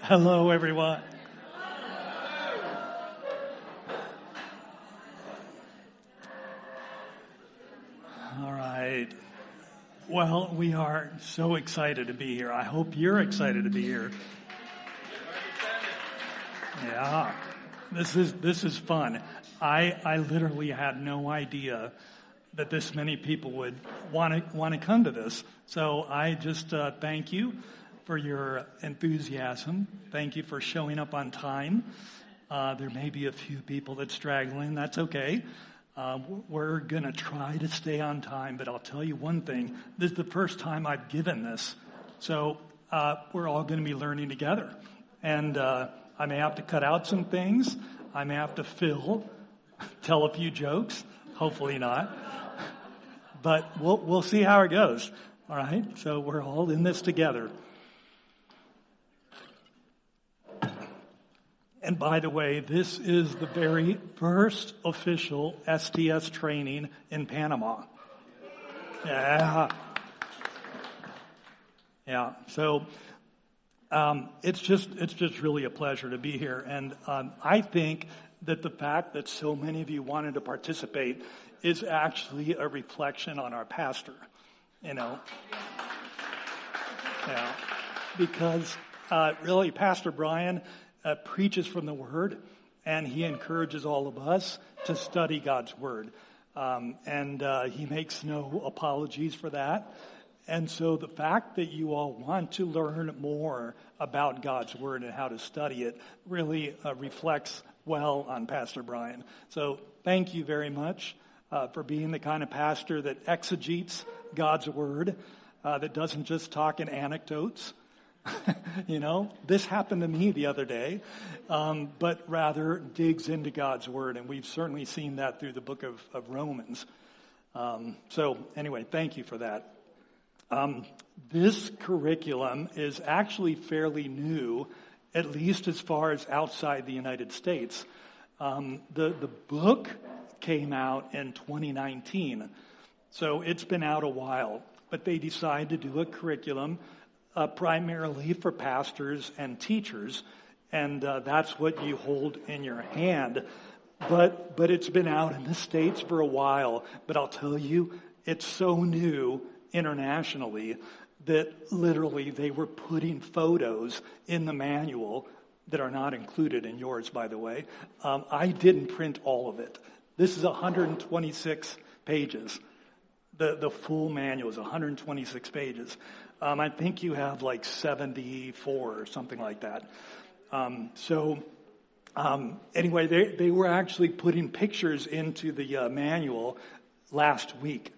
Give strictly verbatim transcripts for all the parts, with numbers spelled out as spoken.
Hello, everyone. All right. Well, we are so excited to be here. I hope you're excited to be here. Yeah. This is this is fun. I I literally had no idea that this many people would want to want to come to this. So I just uh, thank you for your enthusiasm. Thank you for showing up on time. Uh, there may be a few people that's straggling. That's okay. Uh, we're going to try to stay on time, but I'll tell you one thing. This is the first time I've given this. So uh, we're all going to be learning together. And uh, I may have to cut out some things. I may have to fill, tell a few jokes. Hopefully not. But we'll we'll see how it goes. All right? So we're all in this together. And by the way, this is the very first official S T S training in Panama. Yeah. Yeah. So um, it's just it's just really a pleasure to be here. And um, I think that the fact that so many of you wanted to participate is actually a reflection on our pastor. You know. Yeah. Because uh, really, Pastor Brian Uh, preaches from the Word, and he encourages all of us to study God's Word. Um, and uh, he makes no apologies for that. And so the fact that you all want to learn more about God's Word and how to study it really uh, reflects well on Pastor Brian. So thank you very much uh, for being the kind of pastor that exegetes God's Word, uh, that doesn't just talk in anecdotes. You know, this happened to me the other day, um, but rather digs into God's Word, and we've certainly seen that through the book of, of Romans. Um, so anyway, thank you for that. Um, this curriculum is actually fairly new, at least as far as outside the United States. Um, the, the book came out in twenty nineteen, so it's been out a while, but they decided to do a curriculum Uh, primarily for pastors and teachers, and uh, that's what you hold in your hand. But but it's been out in the States for a while. But I'll tell you, it's so new internationally that literally they were putting photos in the manual that are not included in yours, by the way. Um, I didn't print all of it. This is one hundred twenty-six pages. The the full manual is one hundred twenty-six pages. Um, I think you have like seventy-four or something like that. Um, so um, anyway, they, they were actually putting pictures into the uh, manual last week.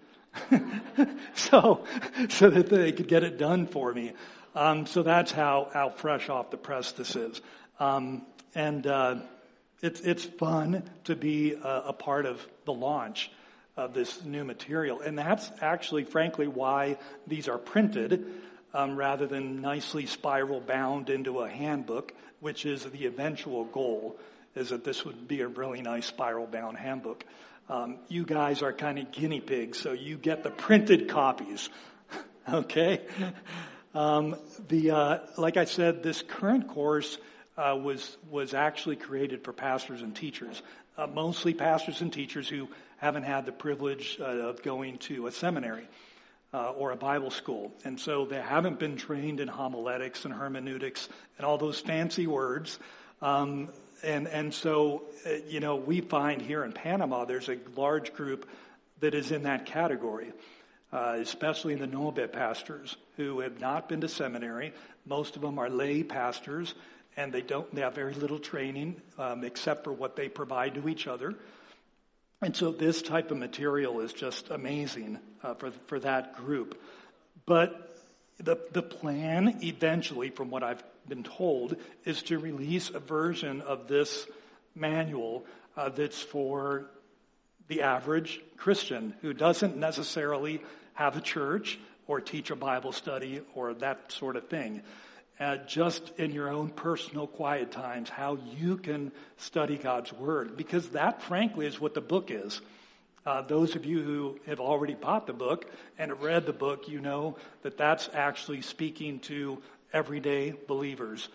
so so that they could get it done for me. Um, so that's how, how fresh off the press this is. Um, and uh, it's, it's fun to be a, a part of the launch of this new material. And that's actually, frankly, why these are printed um, rather than nicely spiral bound into a handbook, which is the eventual goal, is that this would be a really nice spiral bound handbook. Um, you guys are kind of guinea pigs, so you get the printed copies. Okay? Um, the uh, like I said, this current course uh, was was actually created for pastors and teachers, uh, mostly pastors and teachers who haven't had the privilege uh, of going to a seminary uh, or a Bible school. And so they haven't been trained in homiletics and hermeneutics and all those fancy words. Um, and, and so, uh, you know, we find here in Panama, there's a large group that is in that category, uh, especially the Nobe pastors who have not been to seminary. Most of them are lay pastors, and they don't, they have very little training um, except for what they provide to each other. And so this type of material is just amazing uh, for for that group. But the the plan eventually, from what I've been told, is to release a version of this manual uh, that's for the average Christian who doesn't necessarily have a church or teach a Bible study or that sort of thing. Uh, just in your own personal quiet times, how you can study God's Word. Because that, frankly, is what the book is. Uh, those of you who have already bought the book and have read the book, you know that that's actually speaking to everyday believers.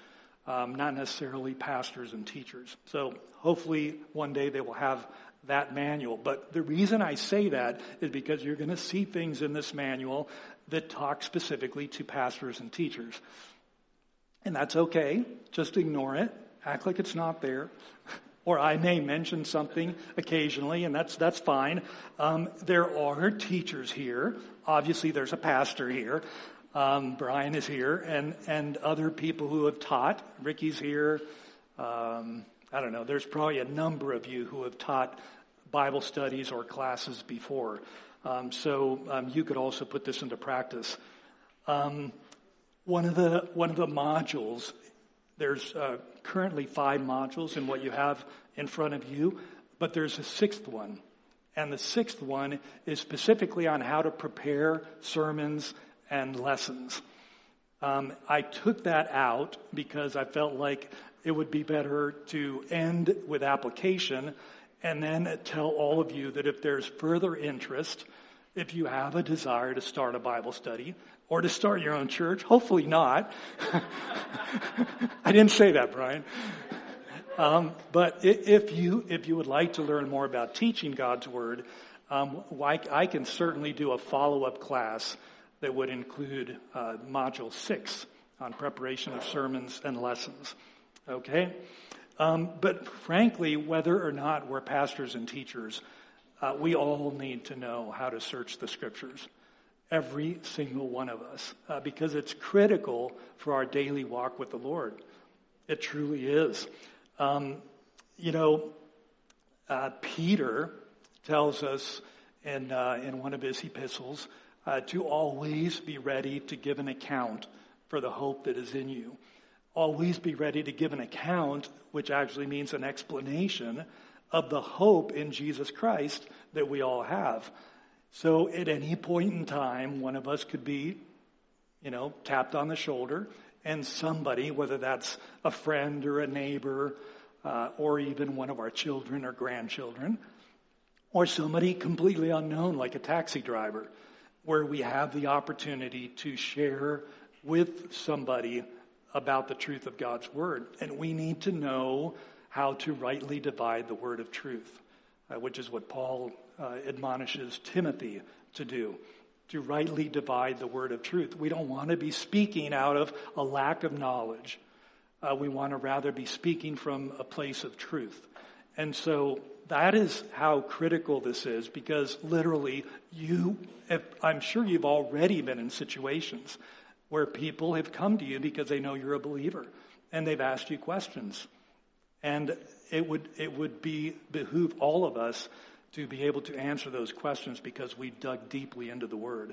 um, not necessarily pastors and teachers. So hopefully one day they will have that manual. But the reason I say that is because you're going to see things in this manual that talk specifically to pastors and teachers. And that's okay. Just ignore it. Act like it's not there. Or I may mention something occasionally, and that's that's fine. Um, there are teachers here. Obviously, there's a pastor here. Um, Brian is here, and, and other people who have taught. Ricky's here. Um, I don't know. There's probably a number of you who have taught Bible studies or classes before. Um, so um, you could also put this into practice. Um, one of the one of the modules. There's uh, currently five modules in what you have in front of you, but there's a sixth one. And the sixth one is specifically on how to prepare sermons and lessons. Um, I took that out because I felt like it would be better to end with application and then tell all of you that if there's further interest, if you have a desire to start a Bible study, or to start your own church. Hopefully not. I didn't say that, Brian. Um, but if you if you would like to learn more about teaching God's Word, um, I can certainly do a follow-up class that would include uh, Module six on preparation of sermons and lessons. Okay? Um, but frankly, whether or not we're pastors and teachers, uh, we all need to know how to search the Scriptures. Every single one of us, uh, because it's critical for our daily walk with the Lord. It truly is. Um, you know, uh, Peter tells us in uh, in one of his epistles uh, to always be ready to give an account for the hope that is in you. Always be ready to give an account, which actually means an explanation of the hope in Jesus Christ that we all have. So at any point in time, one of us could be, you know, tapped on the shoulder, and somebody, whether that's a friend or a neighbor, uh, or even one of our children or grandchildren, or somebody completely unknown like a taxi driver, where we have the opportunity to share with somebody about the truth of God's Word. And we need to know how to rightly divide the word of truth, uh, which is what Paul Uh, admonishes Timothy to do, to rightly divide the word of truth. We don't want to be speaking out of a lack of knowledge. Uh, we want to rather be speaking from a place of truth. And so that is how critical this is, because literally you, if, I'm sure you've already been in situations where people have come to you because they know you're a believer and they've asked you questions. And it would, it would be behoove all of us to be able to answer those questions because we dug deeply into the Word.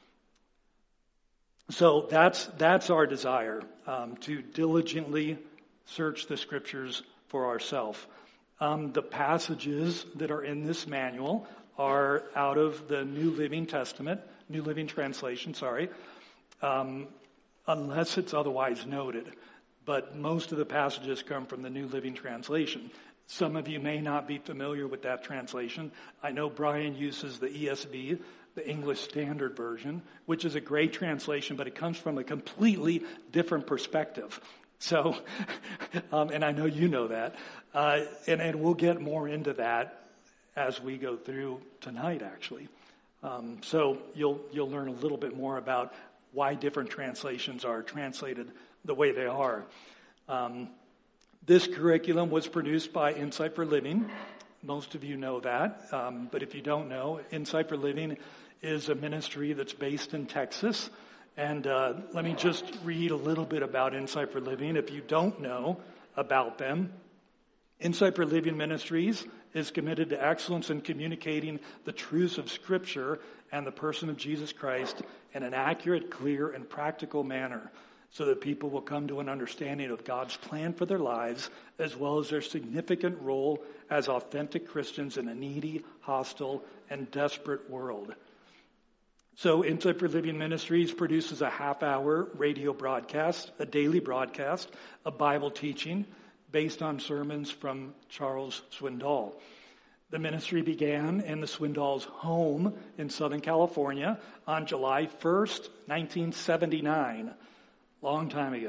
So that's that's our desire, um, to diligently search the Scriptures for ourselves. Um, the passages that are in this manual are out of the New Living Testament, New Living Translation, sorry, um, unless it's otherwise noted. But most of the passages come from the New Living Translation. Some of you may not be familiar with that translation. I know Brian uses the E S V, the English Standard Version, which is a great translation, but it comes from a completely different perspective. So, um, and I know you know that. Uh, and, and we'll get more into that as we go through tonight, actually. Um, so you'll you'll learn a little bit more about why different translations are translated the way they are. Um, This curriculum was produced by Insight for Living. Most of you know that. Um, but if you don't know, Insight for Living is a ministry that's based in Texas. And uh, let me just read a little bit about Insight for Living if you don't know about them. Insight for Living Ministries is committed to excellence in communicating the truths of Scripture and the person of Jesus Christ in an accurate, clear, and practical manner, so that people will come to an understanding of God's plan for their lives, as well as their significant role as authentic Christians in a needy, hostile, and desperate world. So Insight for Living Ministries produces a half-hour radio broadcast, a daily broadcast, a Bible teaching based on sermons from Charles Swindoll. The ministry began in the Swindall's home in Southern California on July first, nineteen seventy-nine. Long time ago.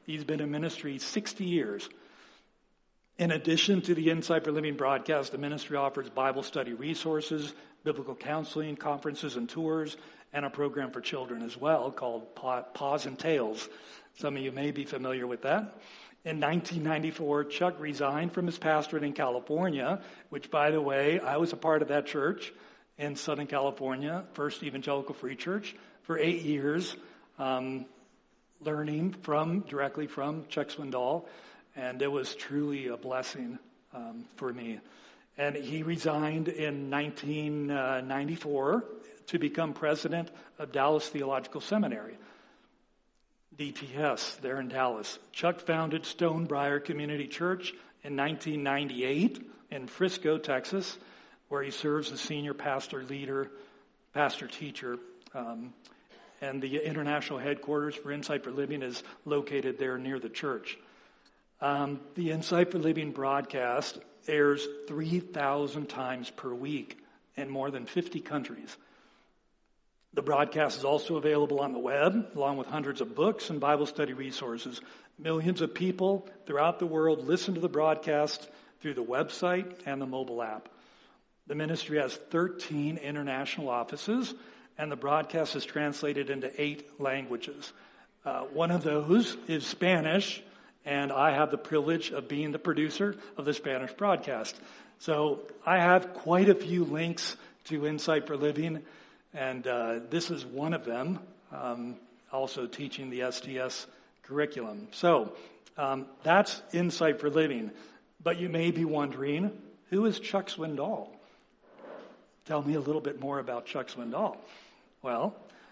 He's been in ministry sixty years. In addition to the Insight for Living broadcast, the ministry offers Bible study resources, biblical counseling, conferences and tours, and a program for children as well called Paws and Tails. Some of you may be familiar with that. In nineteen ninety-four, Chuck resigned from his pastorate in California, which, by the way, I was a part of that church in Southern California, First Evangelical Free Church, for eight years, um, learning from directly from Chuck Swindoll. And it was truly a blessing um, for me. And he resigned in nineteen ninety-four to become president of Dallas Theological Seminary, D T S, there in Dallas. Chuck founded Stonebriar Community Church in nineteen ninety-eight in Frisco, Texas, where he serves as senior pastor leader, pastor teacher. Um, and the international headquarters for Insight for Living is located there near the church. Um, the Insight for Living broadcast airs three thousand times per week in more than fifty countries. The broadcast is also available on the web, along with hundreds of books and Bible study resources. Millions of people throughout the world listen to the broadcast through the website and the mobile app. The ministry has thirteen international offices, and the broadcast is translated into eight languages. Uh, one of those is Spanish, and I have the privilege of being the producer of the Spanish broadcast. So I have quite a few links to Insight for Living, and uh, this is one of them, um, also teaching the S T S curriculum. So um, that's Insight for Living. But you may be wondering, who is Chuck Swindoll? Tell me a little bit more about Chuck Swindoll. Well,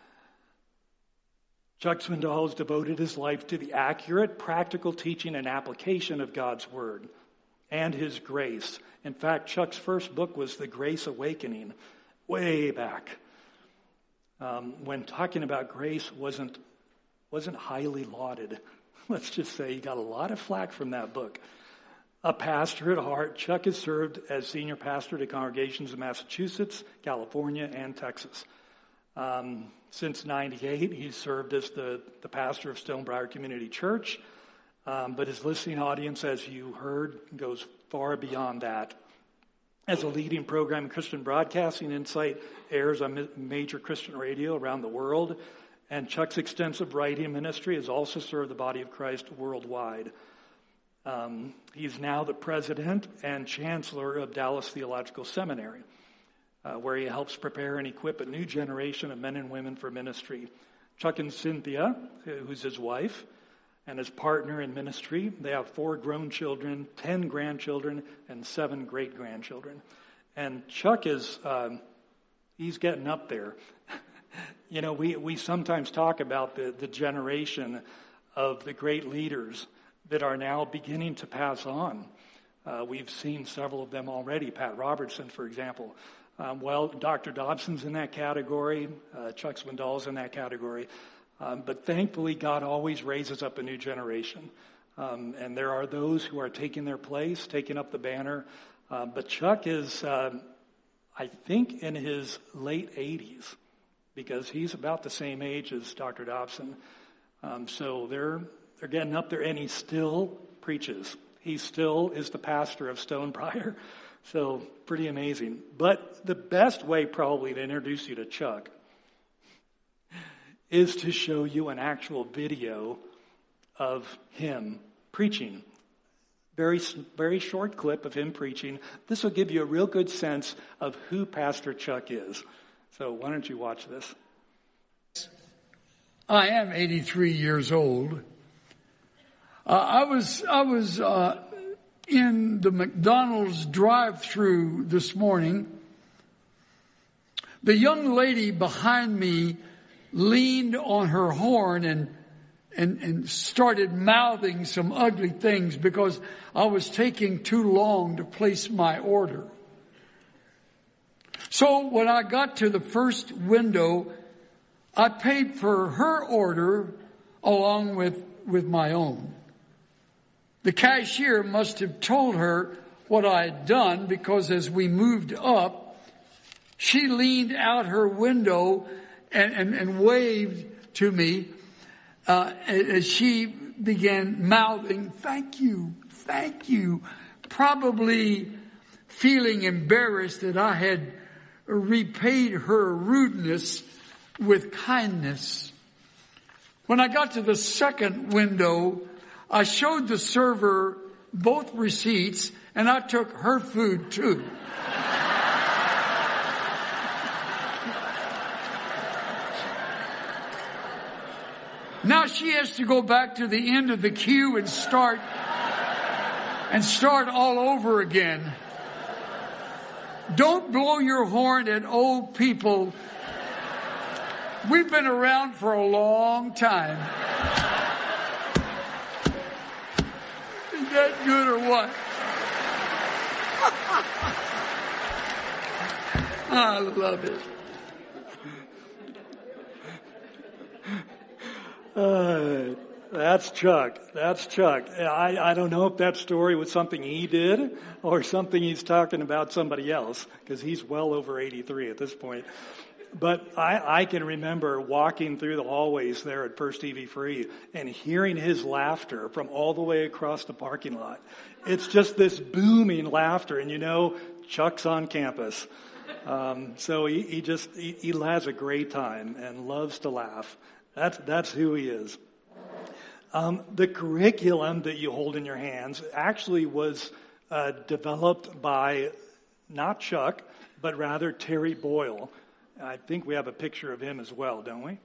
Chuck Swindoll has devoted his life to the accurate, practical teaching and application of God's Word and His grace. In fact, Chuck's first book was The Grace Awakening, way back, um, when talking about grace wasn't wasn't highly lauded. Let's just say he got a lot of flack from that book. A pastor at heart, Chuck has served as senior pastor to congregations in Massachusetts, California, and Texas. Um, since ninety-eight, he's served as the, the pastor of Stonebriar Community Church, um, but his listening audience, as you heard, goes far beyond that. As a leading program in Christian broadcasting, Insight airs on major Christian radio around the world, and Chuck's extensive writing ministry has also served the body of Christ worldwide. Um, he's now the president and chancellor of Dallas Theological Seminary, uh, where he helps prepare and equip a new generation of men and women for ministry. Chuck and Cynthia, who's his wife, and his partner in ministry, they have four grown children, ten grandchildren, and seven great-grandchildren. And Chuck is, um, he's getting up there. You know, we, we sometimes talk about the, the generation of the great leaders that are now beginning to pass on. Uh, we've seen several of them already. Pat Robertson, for example. Um, well, Doctor Dobson's in that category. Uh, Chuck Swindoll's in that category. Um, but thankfully, God always raises up a new generation. Um, and there are those who are taking their place, taking up the banner. Uh, but Chuck is, uh, I think, in his late eighties, because he's about the same age as Doctor Dobson. Um, so they're they're getting up there, and he still preaches. He still is the pastor of Stonebriar. So pretty amazing. But the best way probably to introduce you to Chuck is to show you an actual video of him preaching. Very, very short clip of him preaching. This will give you a real good sense of who Pastor Chuck is. So why don't you watch this? I am eighty-three years old. Uh, I was I was uh, in the McDonald's drive-thru this morning. The young lady behind me leaned on her horn and and and started mouthing some ugly things because I was taking too long to place my order. So when I got to the first window, I paid for her order along with, with my own. The cashier must have told her what I had done, because as we moved up, she leaned out her window and, and, and waved to me uh, as she began mouthing, "Thank you, thank you," probably feeling embarrassed that I had repaid her rudeness with kindness. When I got to the second window, I showed the server both receipts, and I took her food too. Now she has to go back to the end of the queue and start and start all over again. Don't blow your horn at old people. We've been around for a long time. Is that good or what? I love it. Uh, that's Chuck. That's Chuck. I, I don't know if that story was something he did or something he's talking about somebody else, because he's well over eighty-three at this point. But I, I can remember walking through the hallways there at First T V Free and hearing his laughter from all the way across the parking lot. It's just this booming laughter, and you know, Chuck's on campus. Um, so he, he just, he, he has a great time and loves to laugh. That's, that's who he is. Um, the curriculum that you hold in your hands actually was uh, developed by not Chuck, but rather Terry Boyle. I think we have a picture of him as well, don't we?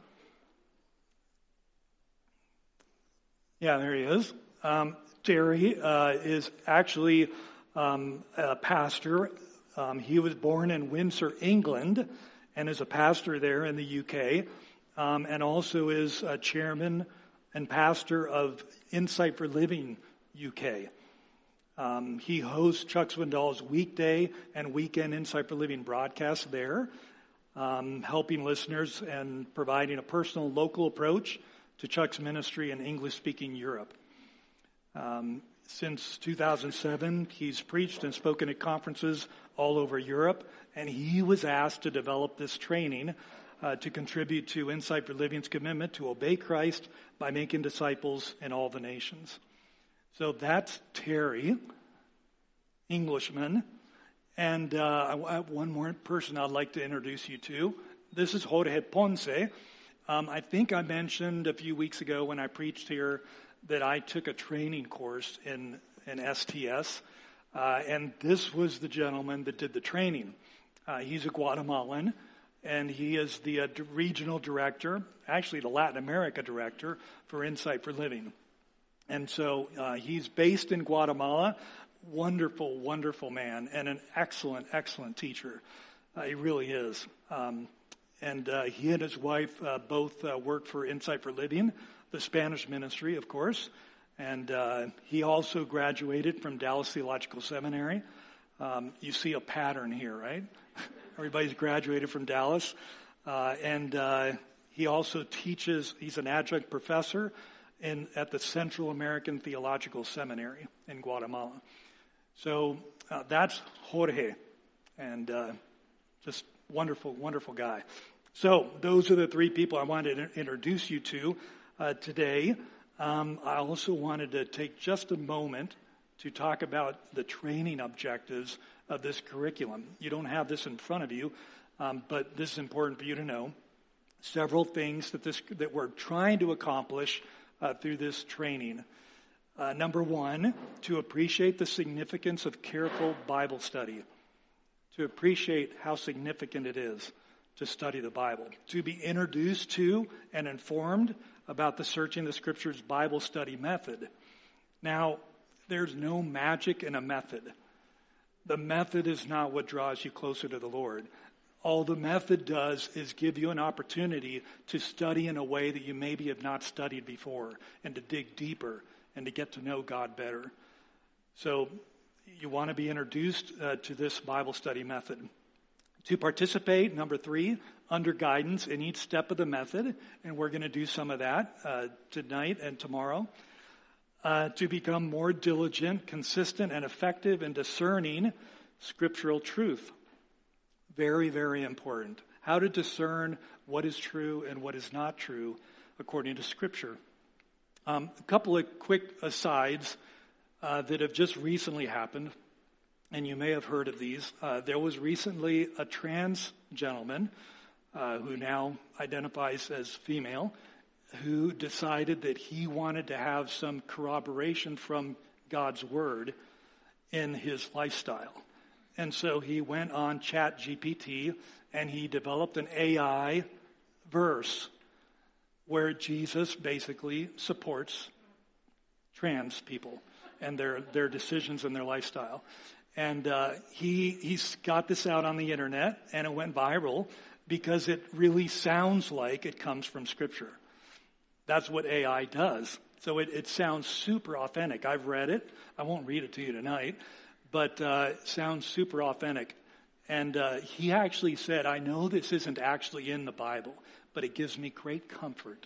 Yeah, there he is. Um, Terry uh, is actually um, a pastor. Um, he was born in Windsor, England, and is a pastor there in the U K. Um, and also is a chairman and pastor of Insight for Living U K. Um, he hosts Chuck Swindoll's weekday and weekend Insight for Living broadcasts there, um, helping listeners and providing a personal local approach to Chuck's ministry in English-speaking Europe. Um, since two thousand seven, he's preached and spoken at conferences all over Europe, and he was asked to develop this training Uh, to contribute to Insight for Living's commitment to obey Christ by making disciples in all the nations. So that's Terry, Englishman. And uh, I have one more person I'd like to introduce you to. This is Jorge Ponce. Um, I think I mentioned a few weeks ago when I preached here that I took a training course in, in S T S. Uh, and this was the gentleman that did the training. Uh, he's a Guatemalan. And he is the uh, regional director, actually the Latin America director for Insight for Living. And so uh, he's based in Guatemala. Wonderful, wonderful man, and an excellent, excellent teacher. Uh, he really is. Um, and uh, he and his wife uh, both uh, work for Insight for Living, the Spanish ministry, of course. And uh, he also graduated from Dallas Theological Seminary. Um, you see a pattern here, right? Everybody's graduated from Dallas. Uh, and uh, he also teaches, he's an adjunct professor in, at the Central American Theological Seminary in Guatemala. So uh, that's Jorge. And uh, just wonderful, wonderful guy. So those are the three people I wanted to introduce you to uh, today. Um, I also wanted to take just a moment to talk about the training objectives of this curriculum. You don't have this in front of you, um, but this is important for you to know. Several things that this that we're trying to accomplish uh, through this training. Uh, number one, to appreciate the significance of careful Bible study. To appreciate how significant it is to study the Bible. To be introduced to and informed about the Searching the Scriptures Bible study method. Now, there's no magic in a method. The method is not what draws you closer to the Lord. All the method does is give you an opportunity to study in a way that you maybe have not studied before, and to dig deeper and to get to know God better. So you want to be introduced uh, to this Bible study method. To participate, number three, under guidance in each step of the method, and we're going to do some of that uh, tonight and tomorrow. Uh, to become more diligent, consistent, and effective in discerning scriptural truth. Very, very important. How to discern what is true and what is not true according to Scripture. Um, a couple of quick asides uh, that have just recently happened, and you may have heard of these. Uh, there was recently a trans gentleman uh, who now identifies as female, who decided that he wanted to have some corroboration from God's Word in his lifestyle. And so he went on Chat G P T and he developed an A I verse where Jesus basically supports trans people and their, their decisions and their lifestyle. And uh, he he's got this out on the internet, and it went viral because it really sounds like it comes from Scripture. That's what A I does. So it, it sounds super authentic. I've read it. I won't read it to you tonight, but uh, it sounds super authentic. And uh, he actually said, I know this isn't actually in the Bible, but it gives me great comfort.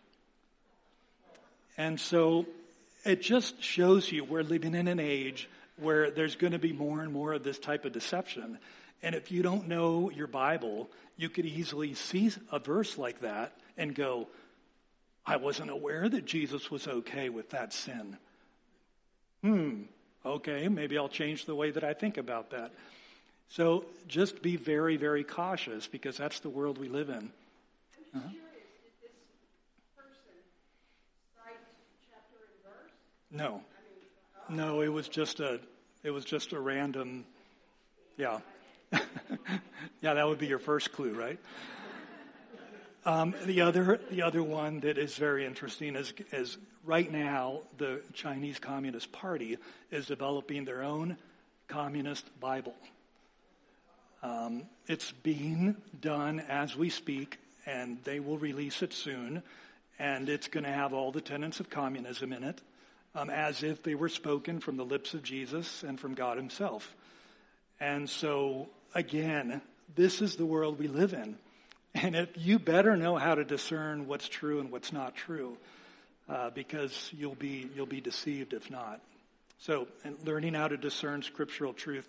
And so it just shows you we're living in an age where there's going to be more and more of this type of deception. And if you don't know your Bible, you could easily see a verse like that and go, I wasn't aware that Jesus was okay with that sin. Hmm, okay, maybe I'll change the way that I think about that. So just be very, very cautious, because that's the world we live in. I'm just uh-huh. curious, did this person cite chapter and verse? No. I mean, uh, no, it was just a it was just a random yeah. Yeah, that would be your first clue, right? Um, the other the other one that is very interesting is, is right now the Chinese Communist Party is developing their own communist Bible. Um, it's being done as we speak, and they will release it soon, and it's going to have all the tenets of communism in it, um, as if they were spoken from the lips of Jesus and from God himself. And so, again, this is the world we live in. And if you better know how to discern what's true and what's not true, uh, because you'll be you'll be deceived if not. So, and learning how to discern scriptural truth.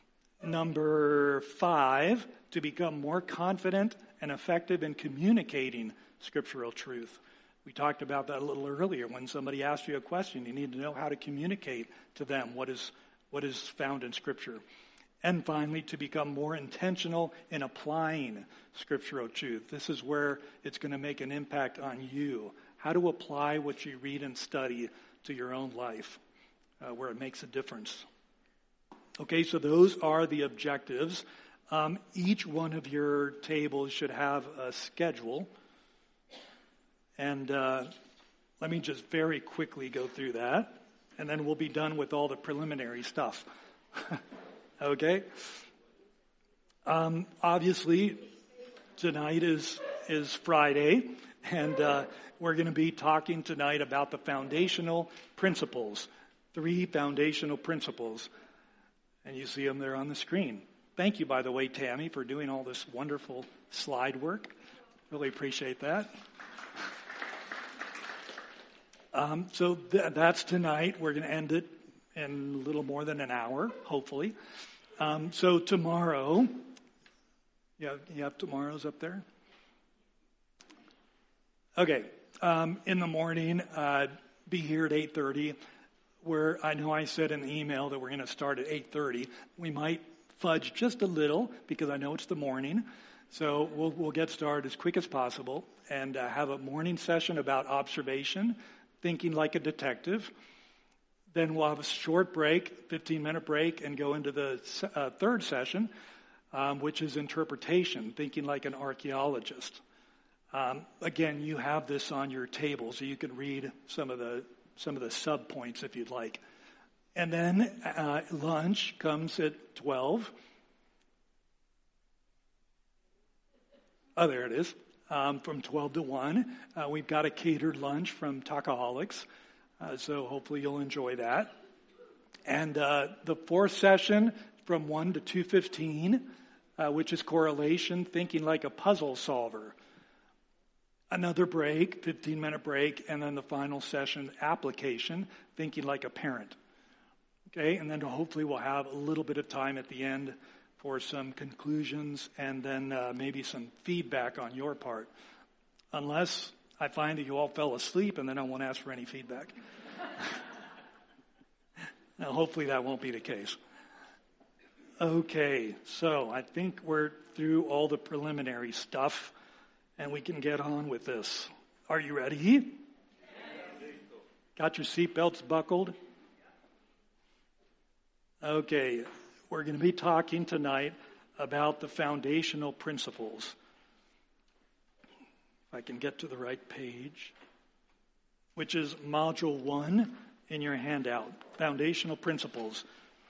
Number five, to become more confident and effective in communicating scriptural truth. We talked about that a little earlier. When somebody asks you a question, you need to know how to communicate to them what is what is found in Scripture. And finally, to become more intentional in applying scriptural truth. This is where it's going to make an impact on you. How to apply what you read and study to your own life, uh, where it makes a difference. Okay, so those are the objectives. Um, each one of your tables should have a schedule. And uh, let me just very quickly go through that. And then we'll be done with all the preliminary stuff. Okay? Um, obviously, tonight is, is Friday. And uh, we're going to be talking tonight about the foundational principles. Three foundational principles. And you see them there on the screen. Thank you, by the way, Tammy, for doing all this wonderful slide work. Really appreciate that. Um, so th- that's tonight. We're going to end it in a little more than an hour, hopefully. Um, so tomorrow, you have, you have tomorrow's up there? Okay. Um, in the morning, uh, be here at eight thirty. Where I know I said in the email that we're going to start at eight thirty. We might fudge just a little because I know it's the morning. So we'll, we'll get started as quick as possible and uh, have a morning session about observation, thinking like a detective. Then we'll have a short break, fifteen-minute break, and go into the uh, third session, um, which is interpretation, thinking like an archaeologist. Um, again, you have this on your table, so you can read some of the some of the sub-points if you'd like. And then uh, lunch comes at twelve. Oh, there it is. Um, from twelve to one. Uh, we've got a catered lunch from Talkaholics, uh, so hopefully you'll enjoy that. And uh, the fourth session from one to two fifteen, uh, which is correlation, thinking like a puzzle solver. Another break, fifteen-minute break, and then the final session, application, thinking like a parent. Okay, and then hopefully we'll have a little bit of time at the end for some conclusions and then uh, maybe some feedback on your part. Unless I find that you all fell asleep and then I won't ask for any feedback. Now, hopefully that won't be the case. Okay, so I think we're through all the preliminary stuff and we can get on with this. Are you ready? Got your seatbelts buckled? Okay, we're going to be talking tonight about the foundational principles. If I can get to the right page, which is module one in your handout, foundational principles.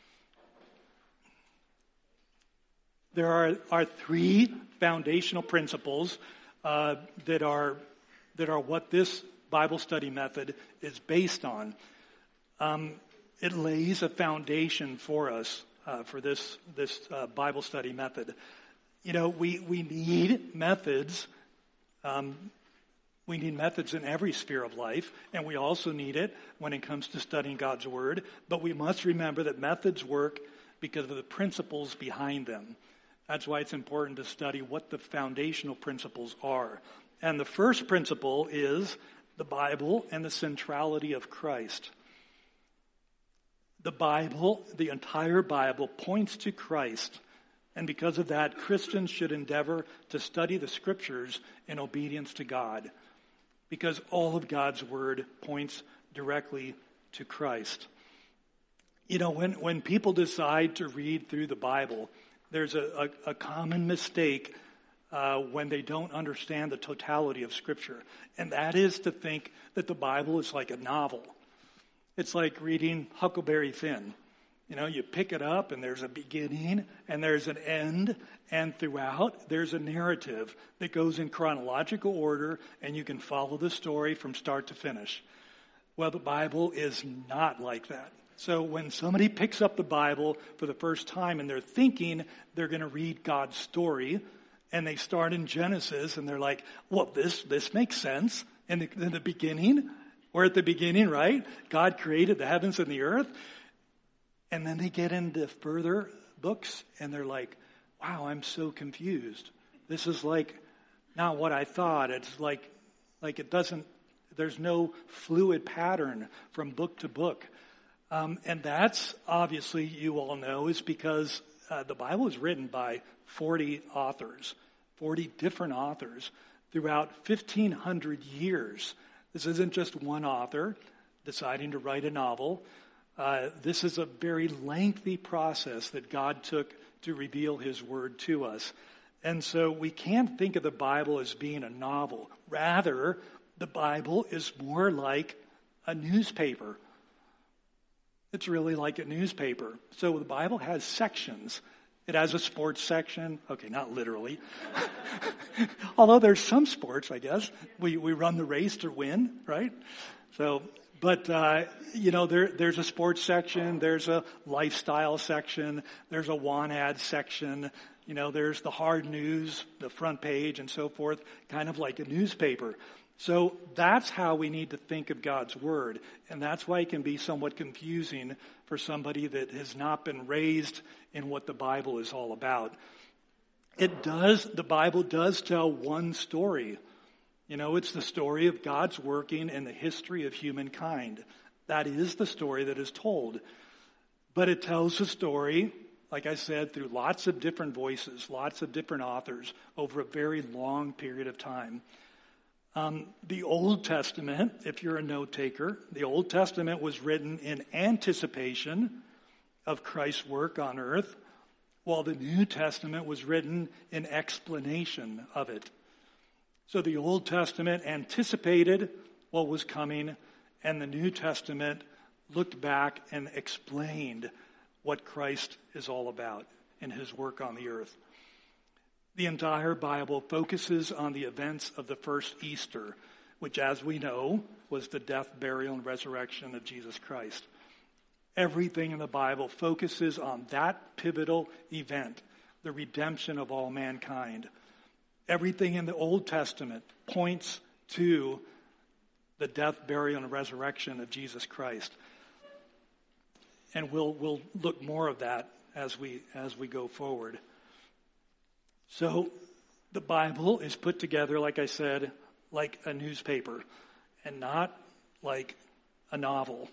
There are, are three foundational principles uh, that are that are what this Bible study method is based on. Um, it lays a foundation for us uh, for this this uh, Bible study method. You know, we we need methods. Um, we need methods in every sphere of life, and we also need it when it comes to studying God's Word. But we must remember that methods work because of the principles behind them. That's why it's important to study what the foundational principles are. And the first principle is the Bible and the centrality of Christ. The Bible, the entire Bible, points to Christ. And because of that, Christians should endeavor to study the Scriptures in obedience to God. Because all of God's Word points directly to Christ. You know, when, when people decide to read through the Bible, there's a, a, a common mistake uh, when they don't understand the totality of Scripture. And that is to think that the Bible is like a novel. It's like reading Huckleberry Finn. You know, you pick it up and there's a beginning and there's an end. And throughout, there's a narrative that goes in chronological order and you can follow the story from start to finish. Well, the Bible is not like that. So when somebody picks up the Bible for the first time and they're thinking they're going to read God's story, and they start in Genesis and they're like, well, this this makes sense. In the, in the beginning, we're at the beginning, right? God created the heavens and the earth. And then they get into further books and they're like, wow, I'm so confused. This is like not what I thought. It's like like it doesn't, there's no fluid pattern from book to book. Um, and that's, obviously, you all know, is because uh, the Bible is written by forty authors, forty different authors throughout fifteen hundred years. This isn't just one author deciding to write a novel. Uh, this is a very lengthy process that God took to reveal His Word to us. And so we can't think of the Bible as being a novel. Rather, the Bible is more like a newspaper. It's really like a newspaper. So the Bible has sections. It has a sports section. Okay, not literally. Although there's some sports, I guess. We we run the race to win, right? So, but, uh, you know, there there's a sports section. There's a lifestyle section. There's a want ad section. You know, there's the hard news, the front page, and so forth, kind of like a newspaper. So that's how we need to think of God's Word. And that's why it can be somewhat confusing for somebody that has not been raised in what the Bible is all about. It does, the Bible does tell one story. You know, it's the story of God's working in the history of humankind. That is the story that is told. But it tells the story, like I said, through lots of different voices, lots of different authors over a very long period of time. Um, the Old Testament, if you're a note taker, the Old Testament was written in anticipation of Christ's work on earth, while the New Testament was written in explanation of it. So the Old Testament anticipated what was coming, and the New Testament looked back and explained what Christ is all about in His work on the earth. The entire Bible focuses on the events of the first Easter, which, as we know, was the death, burial, and resurrection of Jesus Christ. Everything in the Bible focuses on that pivotal event, the redemption of all mankind. Everything in the Old Testament points to the death, burial, and resurrection of Jesus Christ. And we'll we'll look more of that as we as we go forward. So the Bible is put together, like I said, like a newspaper and not like a novel.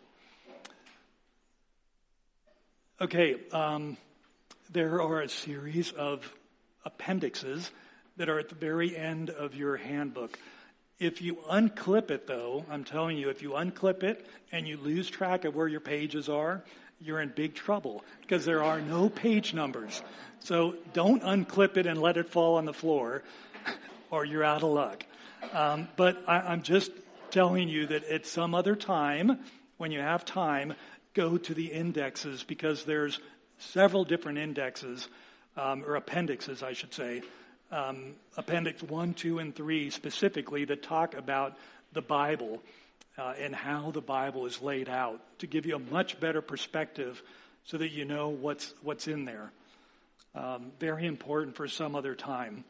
Okay, um, there are a series of appendixes that are at the very end of your handbook. If you unclip it, though, I'm telling you, if you unclip it and you lose track of where your pages are, you're in big trouble because there are no page numbers. So don't unclip it and let it fall on the floor or you're out of luck. Um, but I, I'm just telling you that at some other time, when you have time, go to the indexes because there's several different indexes, um, or appendixes, I should say, um, appendix one, two, and three specifically that talk about the Bible uh, and how the Bible is laid out to give you a much better perspective so that you know what's what's in there. Um, very important for some other time.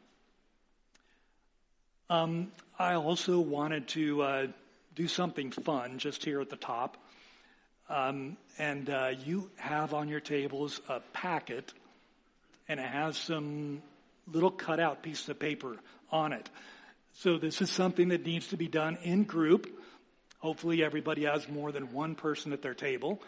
Um, I also wanted to uh, do something fun just here at the top. Um, and uh, you have on your tables a packet, and it has some little cutout pieces of paper on it. So this is something that needs to be done in group. Hopefully everybody has more than one person at their table.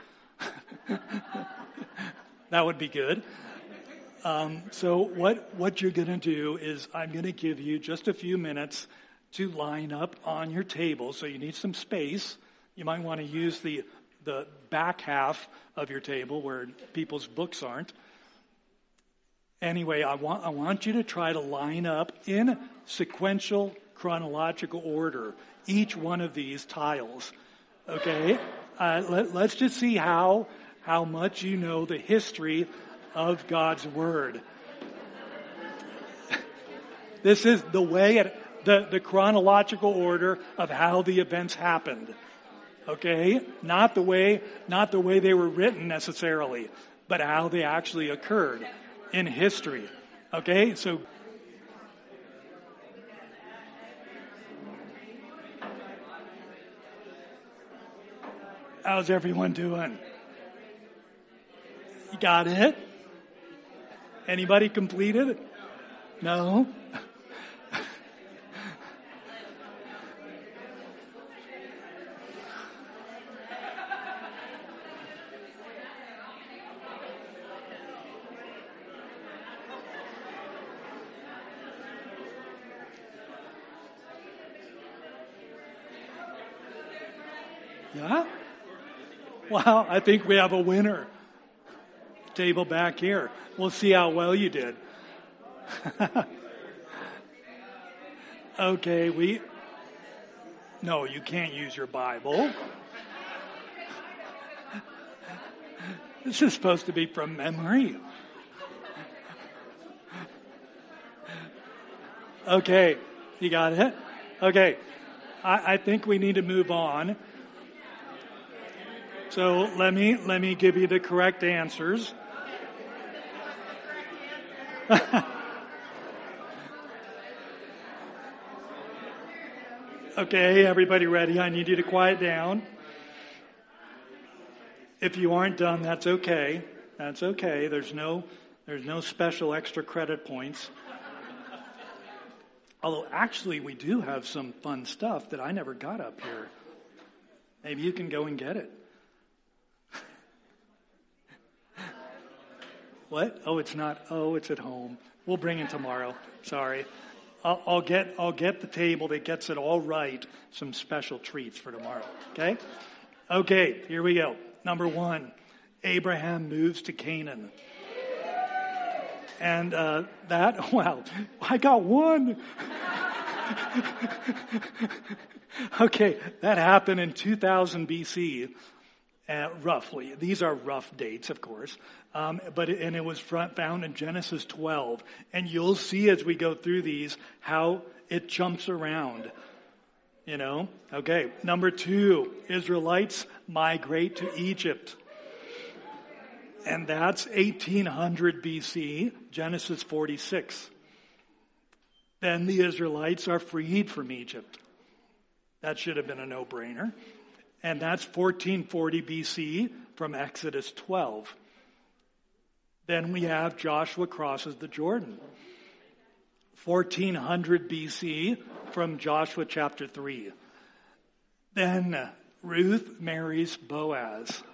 That would be good. Um, so what, what you're going to do is I'm going to give you just a few minutes to line up on your table. So you need some space. You might want to use the the back half of your table where people's books aren't. Anyway, I want I want you to try to line up in sequential chronological order each one of these tiles. Okay? Uh, let, let's just see how how much you know the history of God's Word. This is the way it, the, the chronological order of how the events happened. Okay? Not the way, not the way they were written necessarily, but how they actually occurred in history. Okay? So, how's everyone doing? You got it? Anybody completed? No? Yeah? Wow, I think we have a winner. Table back here. We'll see how well you did. Okay, we... No, you can't use your Bible. This is supposed to be from memory. Okay, you got it? Okay, I, I think we need to move on. So let me let me give you the correct answers. Okay, everybody ready? I need you to quiet down. If you aren't done, that's okay. That's okay. There's no there's no special extra credit points. Although actually we do have some fun stuff that I never got up here. Maybe you can go and get it. What? Oh, it's not. Oh, it's at home. We'll bring it tomorrow. Sorry. I'll, I'll get I'll get the table that gets it all right. Some special treats for tomorrow. Okay? Okay, here we go. Number one, Abraham moves to Canaan. And uh, that, wow, I got one. Okay, that happened in two thousand B C. Uh, roughly. These are rough dates, of course. Um, but it, and it was front, found in Genesis twelve. And you'll see as we go through these how it jumps around. You know? Okay. Number two, Israelites migrate to Egypt. And that's eighteen hundred B C, Genesis forty-six. Then the Israelites are freed from Egypt. That should have been a no-brainer. And that's fourteen forty B C from Exodus twelve. Then we have Joshua crosses the Jordan. fourteen hundred B C from Joshua chapter three. Then Ruth marries Boaz.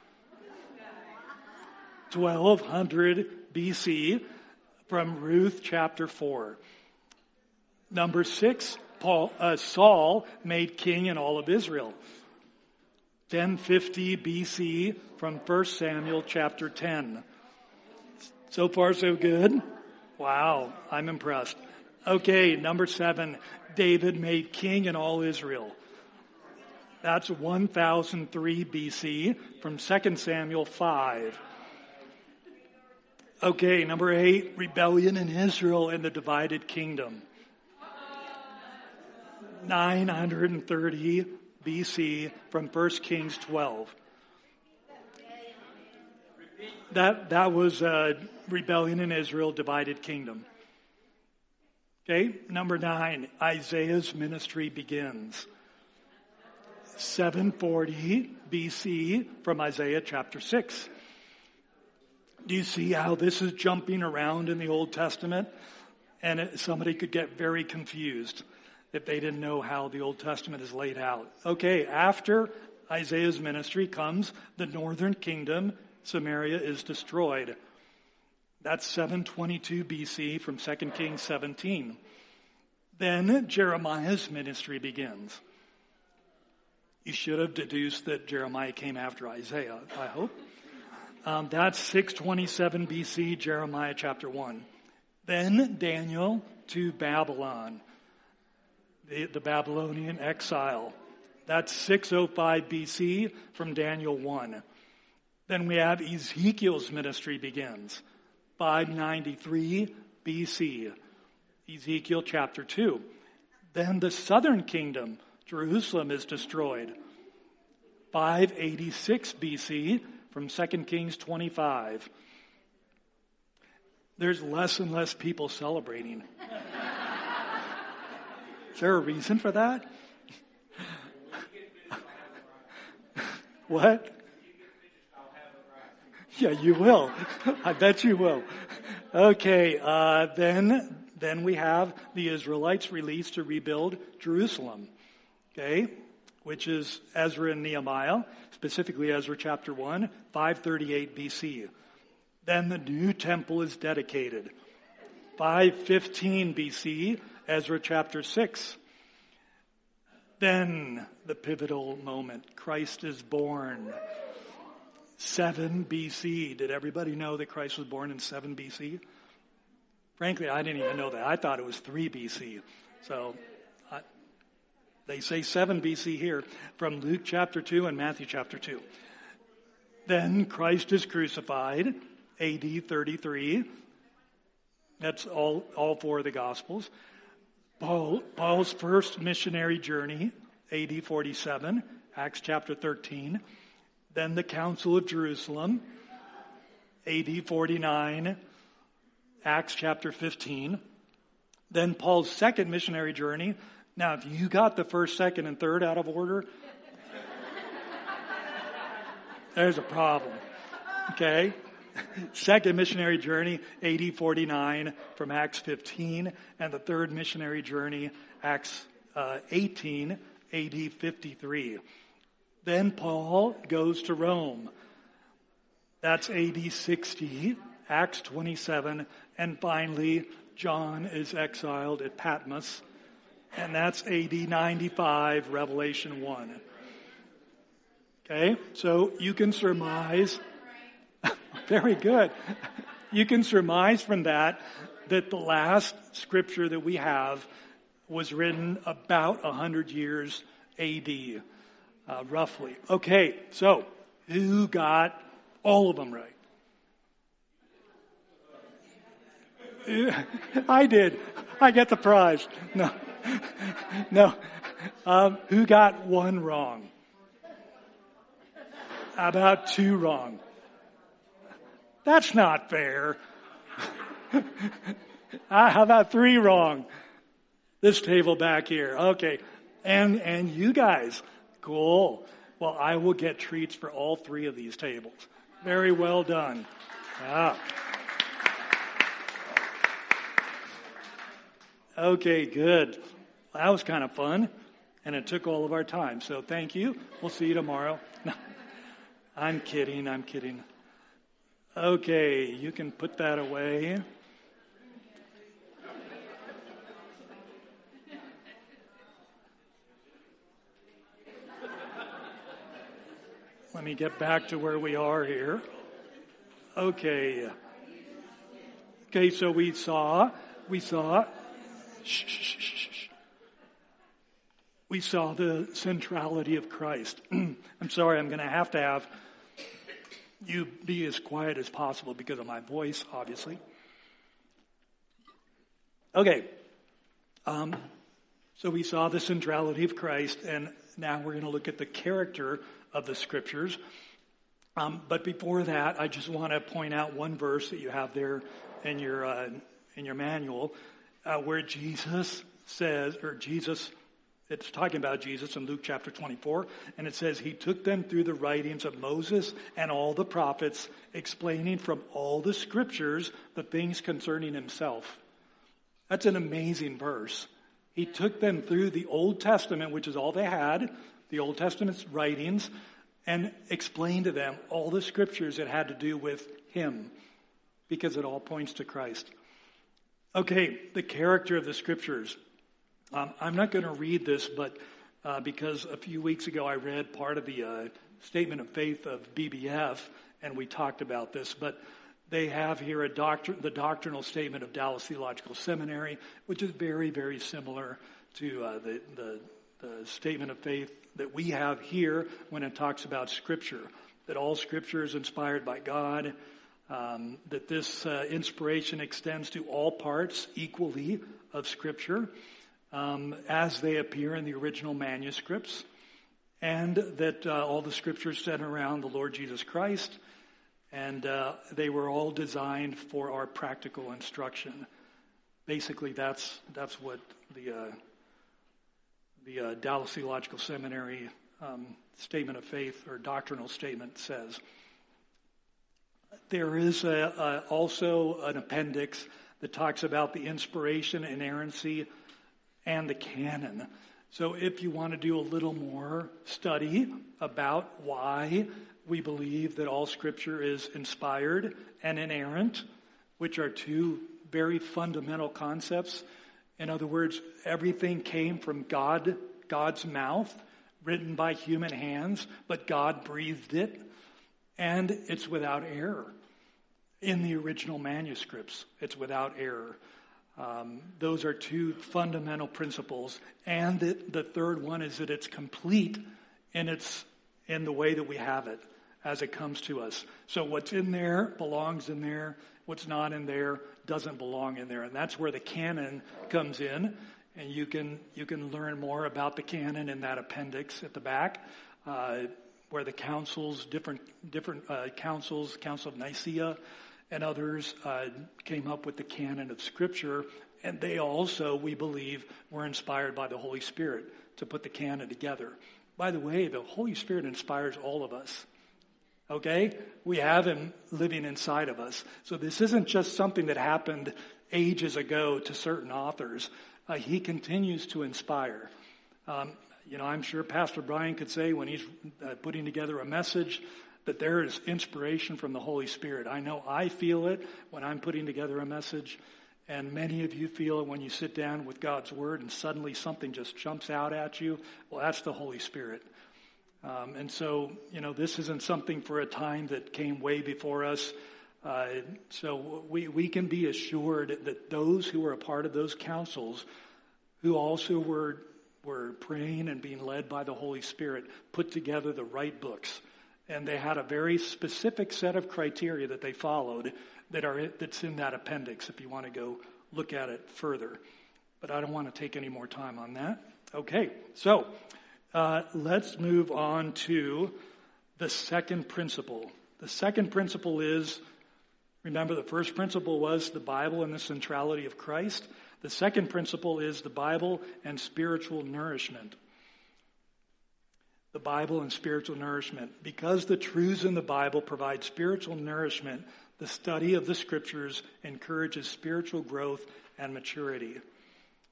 twelve hundred B C from Ruth chapter four. Number six, Paul, uh, Saul made king in all of Israel. ten fifty B C from First Samuel chapter ten. So far, so good? Wow, I'm impressed. Okay, number seven, David made king in all Israel. That's one thousand three B C from Second Samuel five. Okay, number eight, rebellion in Israel and the divided kingdom. nine hundred thirty B C from First Kings twelve. That, that was uh, rebellion in Israel, divided kingdom. Okay, number nine, Isaiah's ministry begins. seven forty B C from Isaiah chapter six. Do you see how this is jumping around in the Old Testament? And it, somebody could get very confused if they didn't know how the Old Testament is laid out. Okay, after Isaiah's ministry comes the northern kingdom. Samaria is destroyed. That's seven twenty-two B C from Second Kings seventeen. Then Jeremiah's ministry begins. You should have deduced that Jeremiah came after Isaiah, I hope. Um, that's six twenty-seven B C, Jeremiah chapter one. Then Daniel to Babylon, the, the Babylonian exile. That's six oh five B C from Daniel one. Then we have Ezekiel's ministry begins, five ninety-three B C, Ezekiel chapter two. Then the southern kingdom, Jerusalem, is destroyed, five eighty-six B C from Second Kings twenty-five. There's less and less people celebrating. Is there a reason for that? What? Yeah, you will. I bet you will. Okay, uh, then, then we have the Israelites released to rebuild Jerusalem. Okay, which is Ezra and Nehemiah, specifically Ezra chapter one, five thirty-eight B C. Then the new temple is dedicated. five fifteen B C, Ezra chapter six. Then the pivotal moment, Christ is born. seven B C. Did everybody know that Christ was born in seven B C? Frankly, I didn't even know that. I thought it was three B C. So I, they say seven B C here from Luke chapter two and Matthew chapter two. Then Christ is crucified, A D thirty-three. That's all, all four of the Gospels. Paul, Paul's first missionary journey, A D forty-seven, Acts chapter thirteen. Then the Council of Jerusalem, A D forty-nine, Acts chapter fifteen. Then Paul's second missionary journey. Now, if you got the first, second, and third out of order, there's a problem. Okay? Second missionary journey, A D forty-nine from Acts fifteen. And the third missionary journey, Acts uh, eighteen, A D fifty-three. Then Paul goes to Rome. That's A D sixty, Acts twenty-seven. And finally, John is exiled at Patmos. And that's A D ninety-five, Revelation one. Okay, so you can surmise, very good. You can surmise from that that the last scripture that we have was written about one hundred years A D, uh, roughly. Okay, so who got all of them right? I did. I get the prize. No. No. Um, who got one wrong? How about two wrong? That's not fair. uh, how about three wrong? This table back here. Okay. And, and you guys. Cool. Well, I will get treats for all three of these tables. Very well done. Yeah. Okay, good. That was kind of fun, and it took all of our time. So thank you. We'll see you tomorrow. No, I'm kidding. I'm kidding. Okay, you can put that away. Let me get back to where we are here. Okay. Okay, so we saw, we saw, shh, shh, shh, shh. We saw the centrality of Christ. I'm sorry, I'm going to have to have you be as quiet as possible because of my voice, obviously. Okay. Um, so we saw the centrality of Christ, and now we're going to look at the character of the Scriptures. Um, but before that, I just want to point out one verse that you have there in your uh, in your manual, uh, where Jesus says, or Jesus, it's talking about Jesus in Luke chapter twenty-four, and it says, he took them through the writings of Moses and all the prophets, explaining from all the Scriptures the things concerning himself. That's an amazing verse. He took them through the Old Testament, which is all they had, the Old Testament's writings, and explained to them all the Scriptures that had to do with him, because it all points to Christ. Okay, the character of the Scriptures. Um, I'm not going to read this, but uh, because a few weeks ago I read part of the uh, Statement of Faith of B B F, and we talked about this, but they have here a doctor, the doctrinal statement of Dallas Theological Seminary, which is very, very similar to uh, the, the, the Statement of Faith that we have here when it talks about Scripture, that all Scripture is inspired by God, um, that this uh, inspiration extends to all parts equally of Scripture, um, as they appear in the original manuscripts, and that uh, all the Scriptures center around the Lord Jesus Christ, and uh, they were all designed for our practical instruction. Basically, that's that's what the uh, the uh, Dallas Theological Seminary um, Statement of Faith or doctrinal statement says. There is a, a, also an appendix that talks about the inspiration, inerrancy, and the canon. So if you want to do a little more study about why we believe that all Scripture is inspired and inerrant, which are two very fundamental concepts. In other words, everything came from God, God's mouth, written by human hands, but God breathed it, and it's without error. In the original manuscripts, it's without error. Um, those are two fundamental principles. And the, the third one is that it's complete in its in the way that we have it as it comes to us. So what's in there belongs in there. What's not in there doesn't belong in there. And that's where the canon comes in. And you can you can learn more about the canon in that appendix at the back, uh, where the councils, different different uh, councils, Council of Nicaea and others uh, came up with the canon of Scripture. And they also, we believe, were inspired by the Holy Spirit to put the canon together. By the way, the Holy Spirit inspires all of us. Okay? We have him living inside of us. So this isn't just something that happened ages ago to certain authors. Uh, he continues to inspire. Um, you know, I'm sure Pastor Brian could say when he's uh, putting together a message that there is inspiration from the Holy Spirit. I know I feel it when I'm putting together a message, and many of you feel it when you sit down with God's Word and suddenly something just jumps out at you. Well, that's the Holy Spirit. Um, and so, you know, this isn't something for a time that came way before us. Uh, so we, we can be assured that those who were a part of those councils, who also were were praying and being led by the Holy Spirit, put together the right books. And they had a very specific set of criteria that they followed that are that's in that appendix if you want to go look at it further. But I don't want to take any more time on that. Okay, so uh, let's move on to the second principle. The second principle is, remember the first principle was the Bible and the centrality of Christ. The second principle is the Bible and spiritual nourishment. The Bible and spiritual nourishment. Because the truths in the Bible provide spiritual nourishment, the study of the Scriptures encourages spiritual growth and maturity.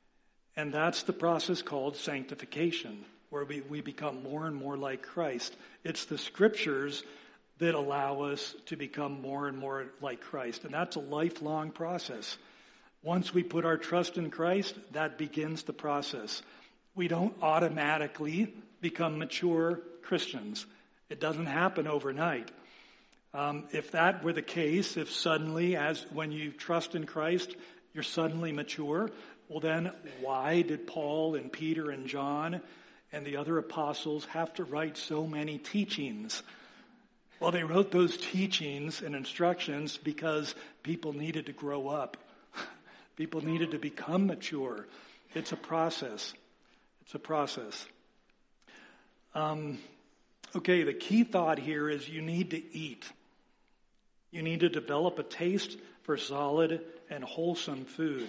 And that's the process called sanctification, where we, we become more and more like Christ. It's the scriptures that allow us to become more and more like Christ. And that's a lifelong process. Once we put our trust in Christ, that begins the process. We don't automatically become mature Christians. It doesn't happen overnight. Um, if that were the case, if suddenly, as when you trust in Christ, you're suddenly mature, well then, why did Paul and Peter and John and the other apostles have to write so many teachings? Well, they wrote those teachings and instructions because people needed to grow up. People needed to become mature. It's a process. It's a process. Um, okay, the key thought here is you need to eat. You need to develop a taste for solid and wholesome food.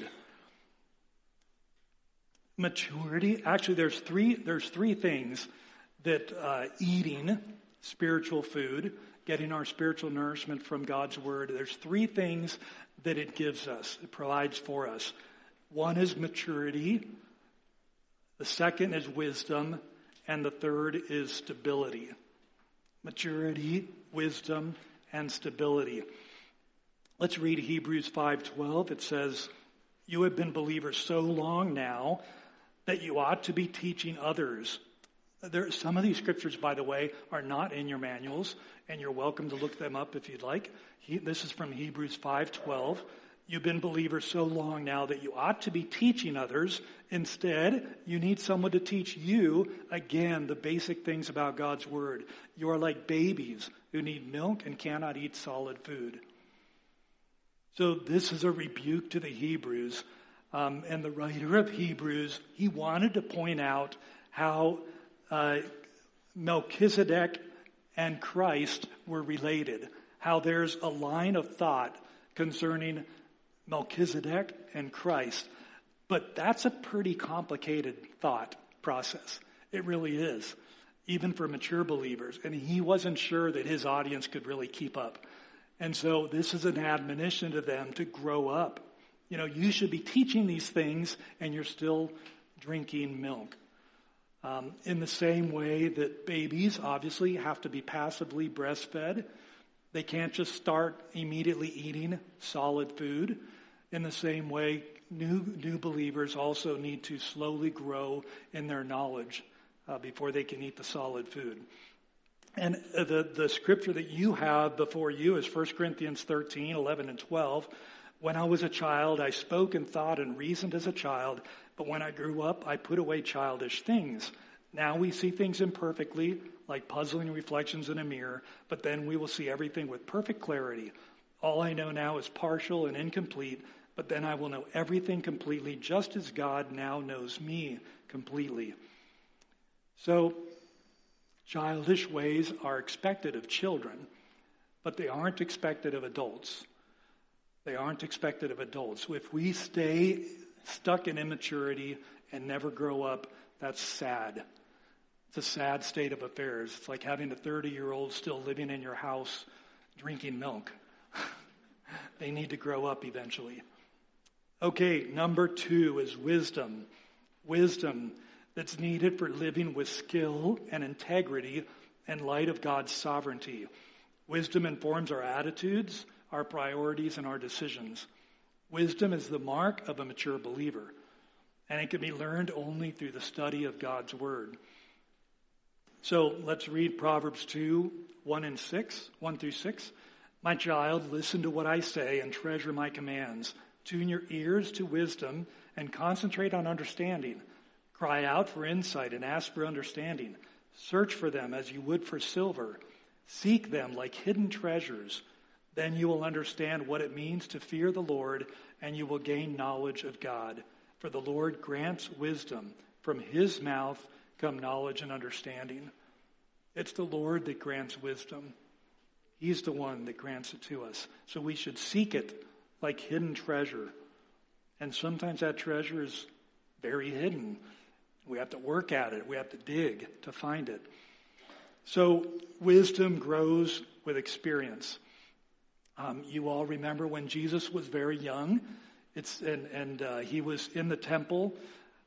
Maturity, actually there's three, there's three things that uh, eating spiritual food, getting our spiritual nourishment from God's word, there's three things that it gives us, it provides for us. One is maturity, the second is wisdom, and the third is stability. Maturity, wisdom, and stability. Let's read Hebrews five twelve. It says, "You have been believers so long now that you ought to be teaching others." There, some of these scriptures, by the way, are not in your manuals, and you're welcome to look them up if you'd like. He, this is from Hebrews five twelve. You've been believers so long now that you ought to be teaching others. Instead, you need someone to teach you, again, the basic things about God's word. You are like babies who need milk and cannot eat solid food. So this is a rebuke to the Hebrews. Um, and the writer of Hebrews, he wanted to point out how uh, Melchizedek and Christ were related. How there's a line of thought concerning Melchizedek and Christ. But that's a pretty complicated thought process. It really is, even for mature believers. And he wasn't sure that his audience could really keep up. And so this is an admonition to them to grow up. You know, you should be teaching these things and you're still drinking milk. Um, in the same way that babies obviously have to be passively breastfed. They can't just start immediately eating solid food. In the same way, new new believers also need to slowly grow in their knowledge uh, before they can eat the solid food. And the, the scripture that you have before you is First Corinthians thirteen, eleven and twelve. "When I was a child, I spoke and thought and reasoned as a child, but when I grew up, I put away childish things. Now we see things imperfectly, like puzzling reflections in a mirror, but then we will see everything with perfect clarity. All I know now is partial and incomplete, but then I will know everything completely, just as God now knows me completely." So, childish ways are expected of children, but they aren't expected of adults. They aren't expected of adults. So if we stay stuck in immaturity and never grow up, that's sad. It's a sad state of affairs. It's like having a thirty-year-old still living in your house drinking milk. They need to grow up eventually. Okay, number two is wisdom. Wisdom that's needed for living with skill and integrity in light of God's sovereignty. Wisdom informs our attitudes, our priorities, and our decisions. Wisdom is the mark of a mature believer, and it can be learned only through the study of God's word. So let's read Proverbs two, one and six, one through six. "My child, listen to what I say and treasure my commands. Tune your ears to wisdom and concentrate on understanding. Cry out for insight and ask for understanding. Search for them as you would for silver. Seek them like hidden treasures. Then you will understand what it means to fear the Lord, and you will gain knowledge of God. For the Lord grants wisdom. From his mouth come knowledge and understanding." It's the Lord that grants wisdom. He's the one that grants it to us. So we should seek it like hidden treasure. And sometimes that treasure is very hidden. We have to work at it. We have to dig to find it. So wisdom grows with experience. Um, you all remember when Jesus was very young, it's and, and uh, he was in the temple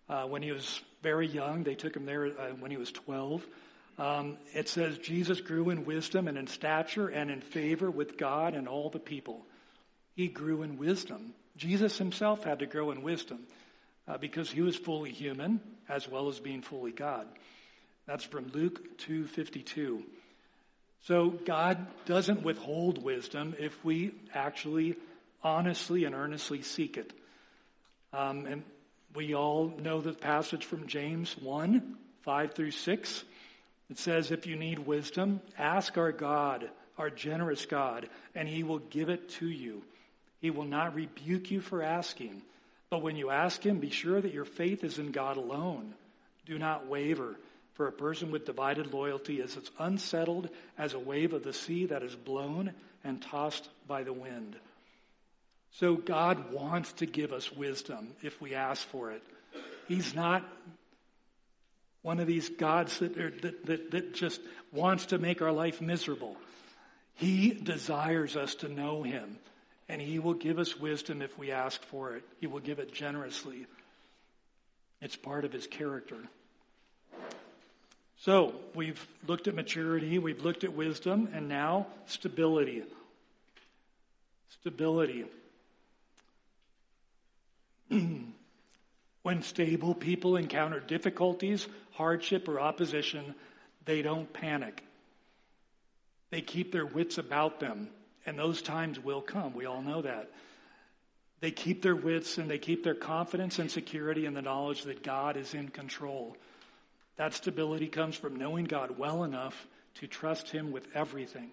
uh, when he was very young. They took him there uh, when he was twelve. Um, it says, Jesus grew in wisdom and in stature and in favor with God and all the people. He grew in wisdom. Jesus himself had to grow in wisdom uh, because he was fully human as well as being fully God. That's from Luke two fifty-two. So God doesn't withhold wisdom if we actually honestly and earnestly seek it. Um, and we all know the passage from James one, five through six. It says, if you need wisdom, ask our God, our generous God, and he will give it to you. He will not rebuke you for asking. But when you ask him, be sure that your faith is in God alone. Do not waver, for a person with divided loyalty is as unsettled as a wave of the sea that is blown and tossed by the wind. So God wants to give us wisdom if we ask for it. He's not one of these gods that, are, that, that, that just wants to make our life miserable. He desires us to know him, and he will give us wisdom if we ask for it. He will give it generously. It's part of his character. So we've looked at maturity, we've looked at wisdom, and now stability. Stability. When stable people encounter difficulties, hardship, or opposition, they don't panic. They keep their wits about them, and those times will come. We all know that. They keep their wits and they keep their confidence and security in the knowledge that God is in control. That stability comes from knowing God well enough to trust him with everything.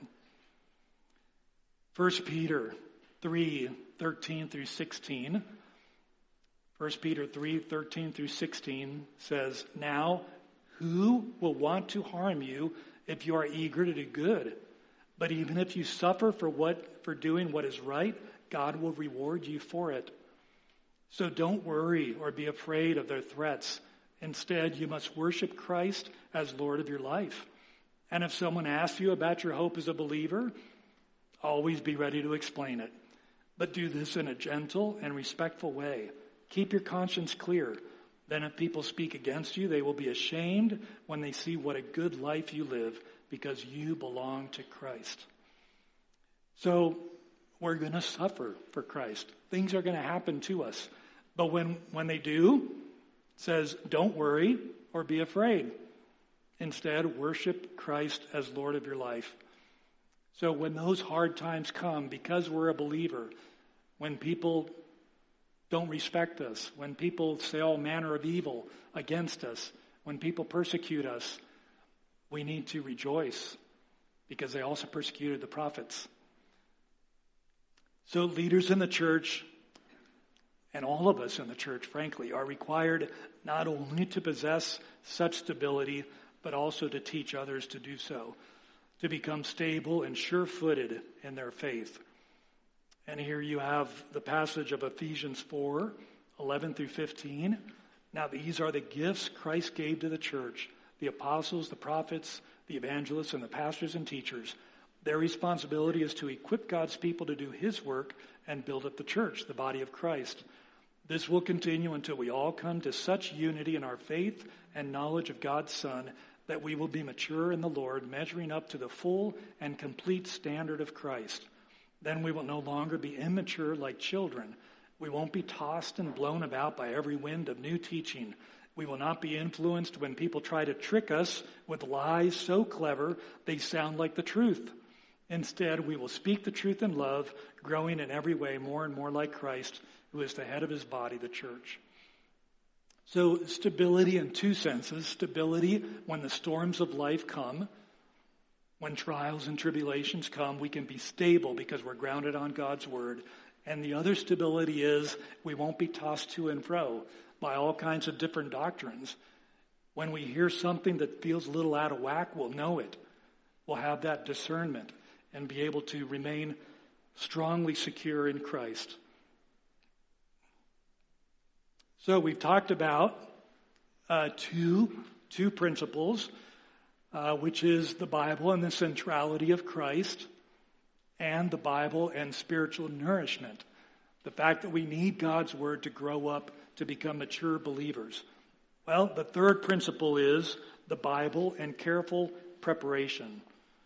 First Peter three, thirteen through sixteen. First Peter three, thirteen through sixteen says, now, who will want to harm you if you are eager to do good? But even if you suffer for what for doing what is right, God will reward you for it. So don't worry or be afraid of their threats. Instead, you must worship Christ as Lord of your life. And if someone asks you about your hope as a believer, always be ready to explain it. But do this in a gentle and respectful way. Keep your conscience clear. Then if people speak against you, they will be ashamed when they see what a good life you live because you belong to Christ. So we're going to suffer for Christ. Things are going to happen to us. But when, when they do, it says, don't worry or be afraid. Instead, worship Christ as Lord of your life. So when those hard times come, because we're a believer, when people don't respect us, when people say all manner of evil against us, when people persecute us, we need to rejoice because they also persecuted the prophets. So leaders in the church, and all of us in the church, frankly, are required not only to possess such stability, but also to teach others to do so, to become stable and sure-footed in their faith. And here you have the passage of Ephesians four, eleven through fifteen. Now these are the gifts Christ gave to the church, the apostles, the prophets, the evangelists, and the pastors and teachers. Their responsibility is to equip God's people to do his work and build up the church, the body of Christ. This will continue until we all come to such unity in our faith and knowledge of God's Son that we will be mature in the Lord, measuring up to the full and complete standard of Christ. Then we will no longer be immature like children. We won't be tossed and blown about by every wind of new teaching. We will not be influenced when people try to trick us with lies so clever they sound like the truth. Instead, we will speak the truth in love, growing in every way more and more like Christ, who is the head of his body, the church. So stability in two senses. Stability when the storms of life come. When trials and tribulations come, we can be stable because we're grounded on God's word. And the other stability is we won't be tossed to and fro by all kinds of different doctrines. When we hear something that feels a little out of whack, we'll know it. We'll have that discernment and be able to remain strongly secure in Christ. So we've talked about uh, two, two principles, uh, which is the Bible and the centrality of Christ, and the Bible and spiritual nourishment. The fact that we need God's word to grow up to become mature believers. Well, the third principle is the Bible and careful preparation.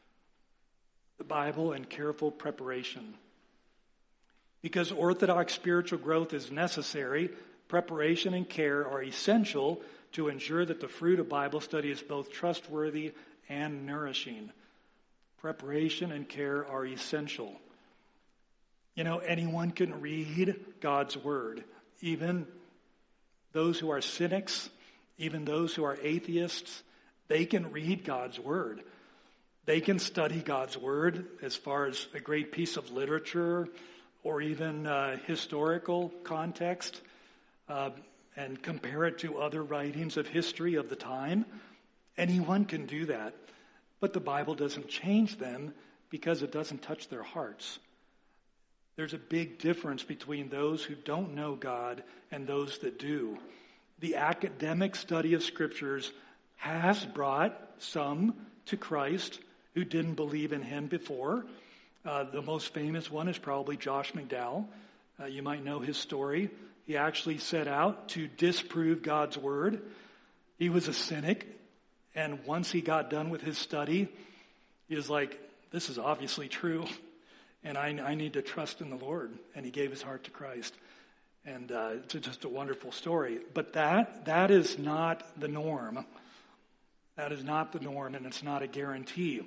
The Bible and careful preparation. Because orthodox spiritual growth is necessary, preparation and care are essential to ensure that the fruit of Bible study is both trustworthy and nourishing. Preparation and care are essential. You know, anyone can read God's Word. Even those who are cynics, even those who are atheists, they can read God's Word. They can study God's Word as far as a great piece of literature or even uh, historical context uh, and compare it to other writings of history of the time. Anyone can do that. But the Bible doesn't change them because it doesn't touch their hearts. There's a big difference between those who don't know God and those that do. The academic study of scriptures has brought some to Christ who didn't believe in him before. Uh, the most famous one is probably Josh McDowell. Uh, you might know his story. He actually set out to disprove God's word. He was a cynic, and once he got done with his study, he was like, this is obviously true, and I, I need to trust in the Lord. And he gave his heart to Christ. And uh, it's just a wonderful story. But that that is not the norm. That is not the norm, and it's not a guarantee.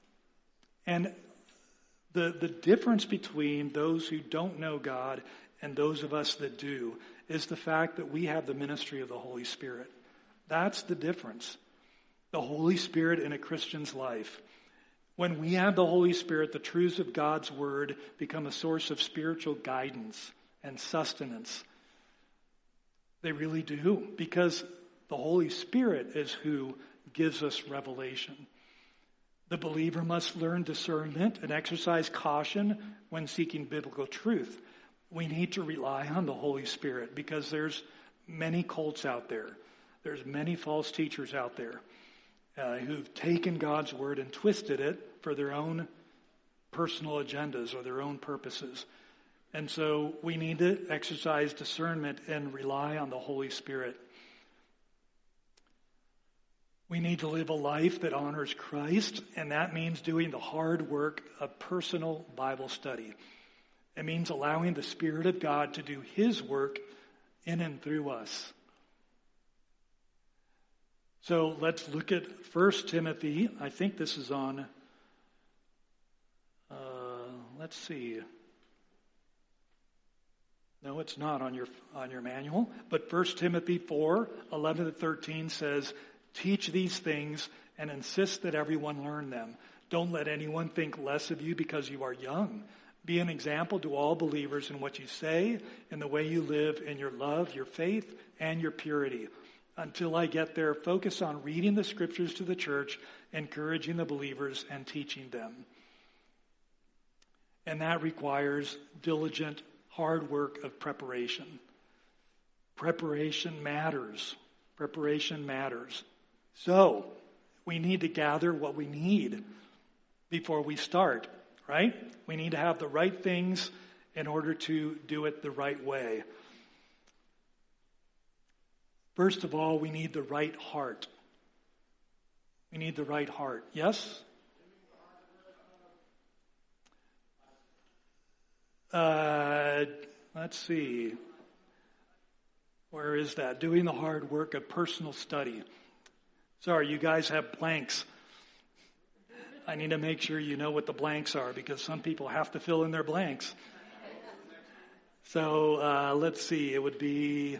And the the difference between those who don't know God and those of us that do is the fact that we have the ministry of the Holy Spirit. That's the difference. The Holy Spirit in a Christian's life. When we have the Holy Spirit, the truths of God's Word become a source of spiritual guidance and sustenance. They really do, because the Holy Spirit is who gives us revelation. The believer must learn discernment and exercise caution when seeking biblical truth. We need to rely on the Holy Spirit because there's many cults out there. There's many false teachers out there uh, who've taken God's Word and twisted it for their own personal agendas or their own purposes. And so we need to exercise discernment and rely on the Holy Spirit. We need to live a life that honors Christ, and that means doing the hard work of personal Bible study. It means allowing the Spirit of God to do His work in and through us. So let's look at First Timothy. I think this is on, uh, let's see. No, it's not on your on your manual. But First Timothy four, eleven to thirteen says, teach these things and insist that everyone learn them. Don't let anyone think less of you because you are young. Be an example to all believers in what you say, in the way you live, in your love, your faith, and your purity. Until I get there, focus on reading the scriptures to the church, encouraging the believers, and teaching them. And that requires diligent, hard work of preparation. Preparation matters. Preparation matters. So, we need to gather what we need before we start, right? We need to have the right things in order to do it the right way. First of all, we need the right heart. We need the right heart. Yes? Uh, let's see. Where is that? Doing the hard work of personal study. Sorry, you guys have blanks. I need to make sure you know what the blanks are because some people have to fill in their blanks. So uh, let's see. It would be...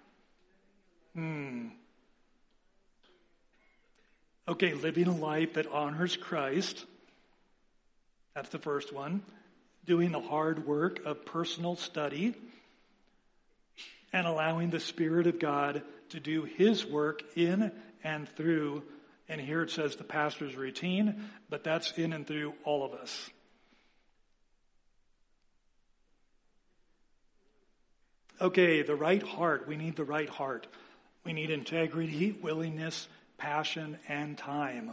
Hmm. Okay, living a life that honors Christ. That's the first one. Doing the hard work of personal study. And allowing the Spirit of God to do His work in and through, and here it says the pastor's routine, but that's in and through all of us. Okay, the right heart. We need the right heart. We need integrity, willingness, passion, and time.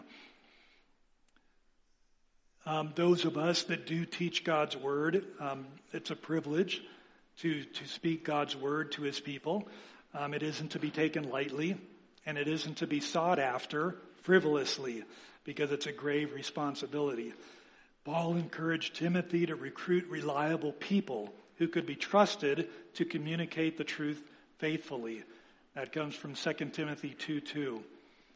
Um, those of us that do teach God's Word, um, it's a privilege to, to speak God's Word to His people. Um, it isn't to be taken lightly. and it isn't to be sought after frivolously, because it's a grave responsibility. Paul encouraged Timothy to recruit reliable people who could be trusted to communicate the truth faithfully. That comes from Second Timothy two two.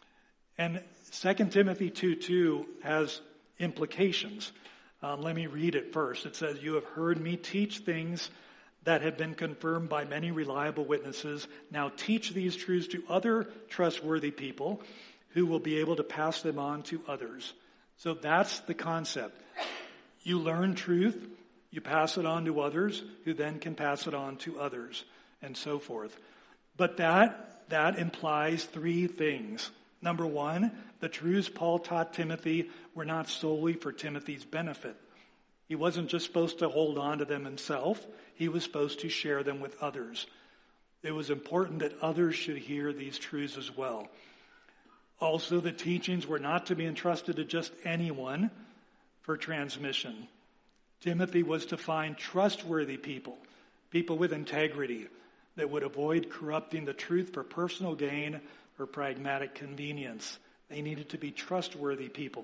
And Second Timothy two two has implications. Um, let me read it first. It says, "You have heard me teach things that have been confirmed by many reliable witnesses. Now teach these truths to other trustworthy people who will be able to pass them on to others." So that's the concept. You learn truth, you pass it on to others, who then can pass it on to others, and so forth. But that, that implies three things. Number one, the truths Paul taught Timothy were not solely for Timothy's benefit. He wasn't just supposed to hold on to them himself. He was supposed to share them with others. It was important that others should hear these truths as well. Also, the teachings were not to be entrusted to just anyone for transmission. Timothy was to find trustworthy people, people with integrity, that would avoid corrupting the truth for personal gain or pragmatic convenience. They needed to be trustworthy people.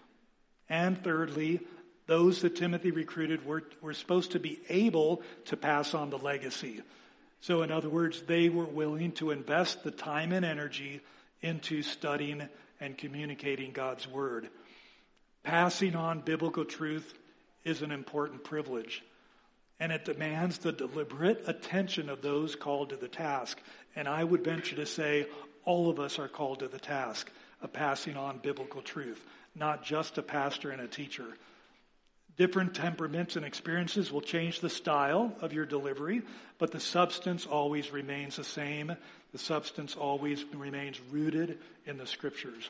And thirdly, those that Timothy recruited were, were supposed to be able to pass on the legacy. So in other words, they were willing to invest the time and energy into studying and communicating God's word. Passing on biblical truth is an important privilege, and it demands the deliberate attention of those called to the task. And I would venture to say all of us are called to the task of passing on biblical truth, not just a pastor and a teacher. Different temperaments and experiences will change the style of your delivery, but the substance always remains the same. The substance always remains rooted in the scriptures.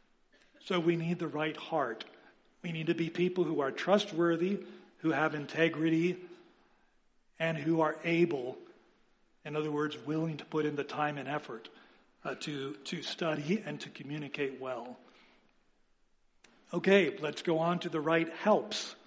So we need the right heart. We need to be people who are trustworthy, who have integrity, and who are able, in other words, willing to put in the time and effort uh, to, to study and to communicate well. Okay, let's go on to the right helps.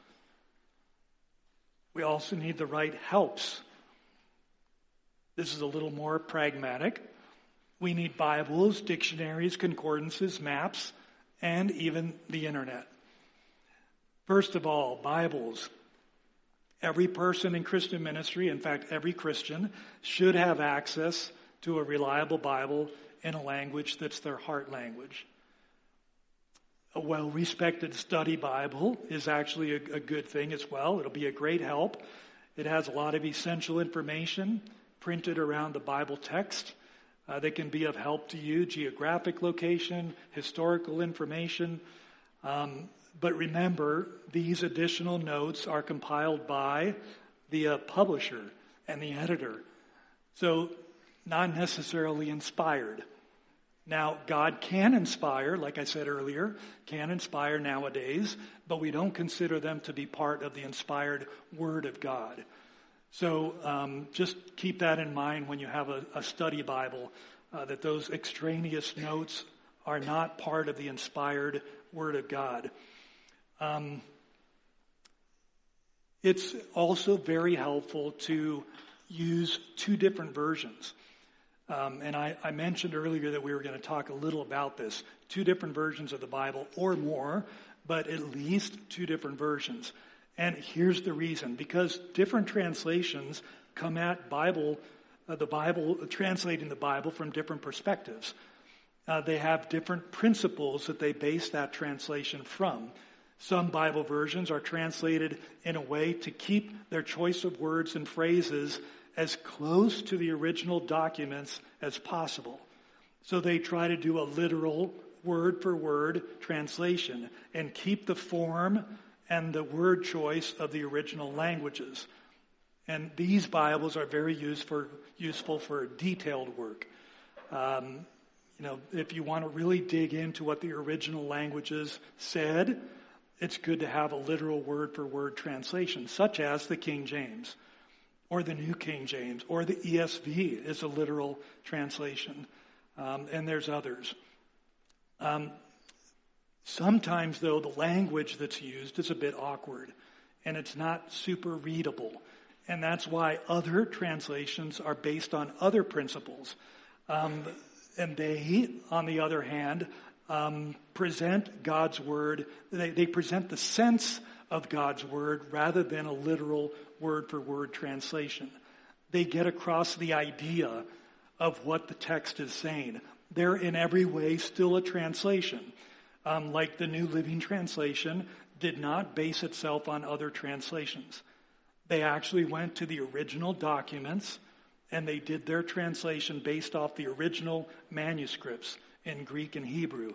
We also need the right helps. This is a little more pragmatic. We need Bibles, dictionaries, concordances, maps, and even the internet. First of all, Bibles. Every person in Christian ministry, in fact, every Christian, should have access to a reliable Bible in a language that's their heart language. A well-respected study Bible is actually a, a good thing as well. It'll be a great help. It has a lot of essential information printed around the Bible text uh, that can be of help to you, geographic location, historical information. Um, but remember, these additional notes are compiled by the uh, publisher and the editor. So not necessarily inspired. Now, God can inspire, like I said earlier, can inspire nowadays, but we don't consider them to be part of the inspired Word of God. So um, just keep that in mind when you have a, a study Bible, uh, that those extraneous notes are not part of the inspired Word of God. Um, it's also very helpful to use two different versions. Um, and I, I mentioned earlier that we were going to talk a little about this. Two different versions of the Bible, or more, but at least two different versions. And here's the reason. Because different translations come at Bible, uh, the Bible, translating the Bible from different perspectives. Uh, they have different principles that they base that translation from. Some Bible versions are translated in a way to keep their choice of words and phrases as close to the original documents as possible. So they try to do a literal word-for-word translation and keep the form and the word choice of the original languages. And these Bibles are very use for, useful for detailed work. Um, you know, if you want to really dig into what the original languages said, it's good to have a literal word-for-word translation, such as the King James, or the New King James, or the E S V is a literal translation. Um, and there's others. Um, sometimes, though, the language that's used is a bit awkward, and it's not super readable. And that's why other translations are based on other principles. Um, And they, on the other hand, um, present God's word. They, they present the sense of God's word rather than a literal word-for-word translation. They get across the idea of what the text is saying. They're in every way still a translation. Um, like the New Living Translation did not base itself on other translations. They actually went to the original documents and they did their translation based off the original manuscripts in Greek and Hebrew.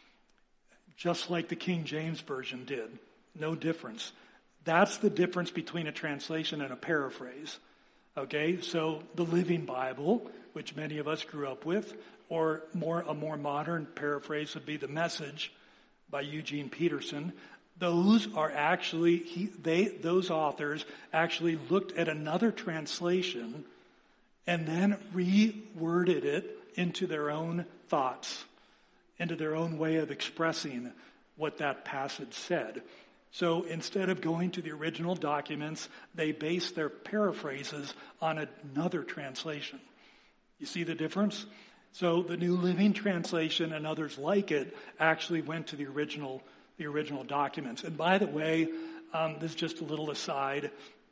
Just like the King James Version did. No difference. That's the difference between a translation and a paraphrase. Okay, so the Living Bible, which many of us grew up with, or more a more modern paraphrase would be The Message by Eugene Peterson. Those are actually he, they those authors actually looked at another translation and then reworded it into their own thoughts, into their own way of expressing what that passage said. So instead of going to the original documents, they based their paraphrases on another translation. You see the difference? So the New Living Translation and others like it actually went to the original the original documents. And by the way, um, this is just a little aside.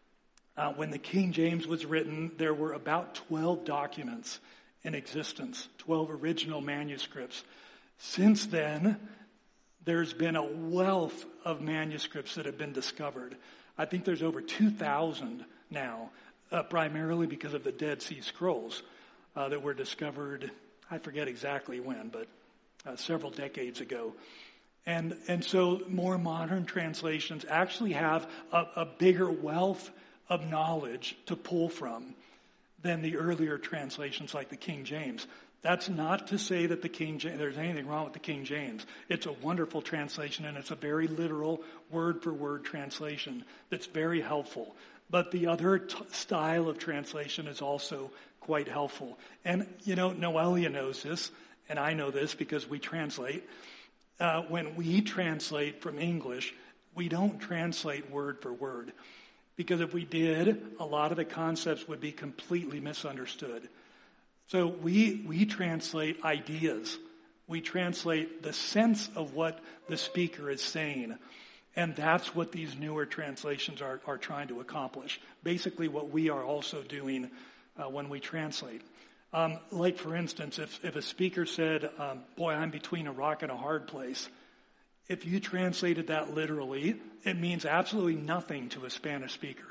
Uh, when the King James was written, there were about twelve documents in existence, twelve original manuscripts. Since then, there's been a wealth of manuscripts that have been discovered. I think there's over two thousand now, uh, primarily because of the Dead Sea Scrolls uh, that were discovered, I forget exactly when, but uh, several decades ago. And and so more modern translations actually have a, a bigger wealth of knowledge to pull from than the earlier translations like the King James. That's not to say that the King James, there's anything wrong with the King James. It's a wonderful translation, and it's a very literal, word-for-word translation that's very helpful. But the other t- style of translation is also quite helpful. And, you know, Noelia knows this, and I know this because we translate. Uh, when we translate from English, we don't translate word for word. Because if we did, a lot of the concepts would be completely misunderstood. So we we translate ideas. We translate the sense of what the speaker is saying. And that's what these newer translations are, are trying to accomplish. Basically what we are also doing uh, when we translate. Um, like, for instance, if, if a speaker said, um, boy, I'm between a rock and a hard place. If you translated that literally, it means absolutely nothing to a Spanish speaker.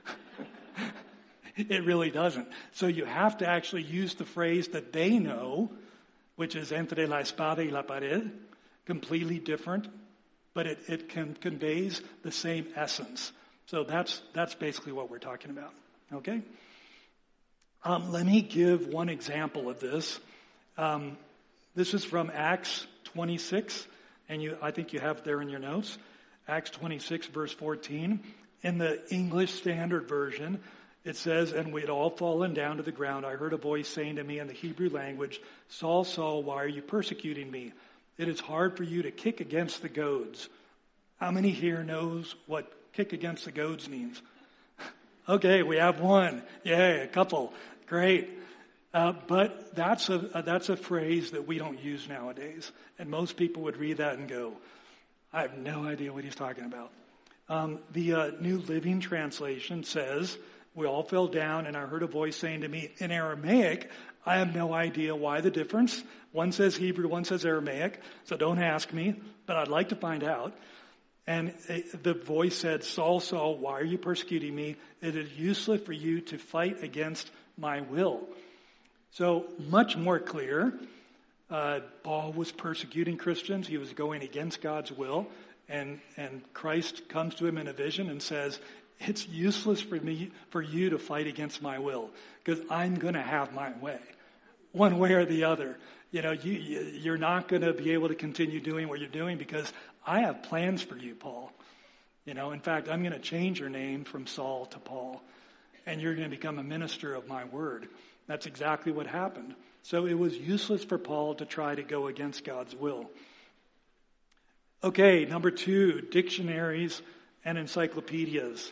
It really doesn't. So you have to actually use the phrase that they know, which is entre la espada y la pared, completely different, but it, it can, conveys the same essence. So that's that's basically what we're talking about. Okay? Um, let me give one example of this. Um, this is from Acts twenty-six, and you I think you have there in your notes. Acts twenty-six, verse fourteen. In the English Standard Version, it says, and we had all fallen down to the ground. I heard a voice saying to me in the Hebrew language, Saul, Saul, why are you persecuting me? It is hard for you to kick against the goads. How many here knows what kick against the goads means? Okay, we have one. Yay, a couple. Great. Uh, but that's a, uh, that's a phrase that we don't use nowadays. And most people would read that and go, I have no idea what he's talking about. Um, the uh, New Living Translation says, we all fell down, and I heard a voice saying to me in Aramaic, I have no idea why the difference. One says Hebrew, one says Aramaic, so don't ask me, but I'd like to find out. And it, the voice said, Saul, Saul, why are you persecuting me? It is useless for you to fight against my will. So much more clear, uh, Paul was persecuting Christians. He was going against God's will. And, and Christ comes to him in a vision and says, it's useless for me, for you to fight against my will, because I'm going to have my way, one way or the other. You know, you, you're not going to be able to continue doing what you're doing because I have plans for you, Paul. You know, in fact, I'm going to change your name from Saul to Paul, and you're going to become a minister of my word. That's exactly what happened. So it was useless for Paul to try to go against God's will. Okay, number two, dictionaries and encyclopedias.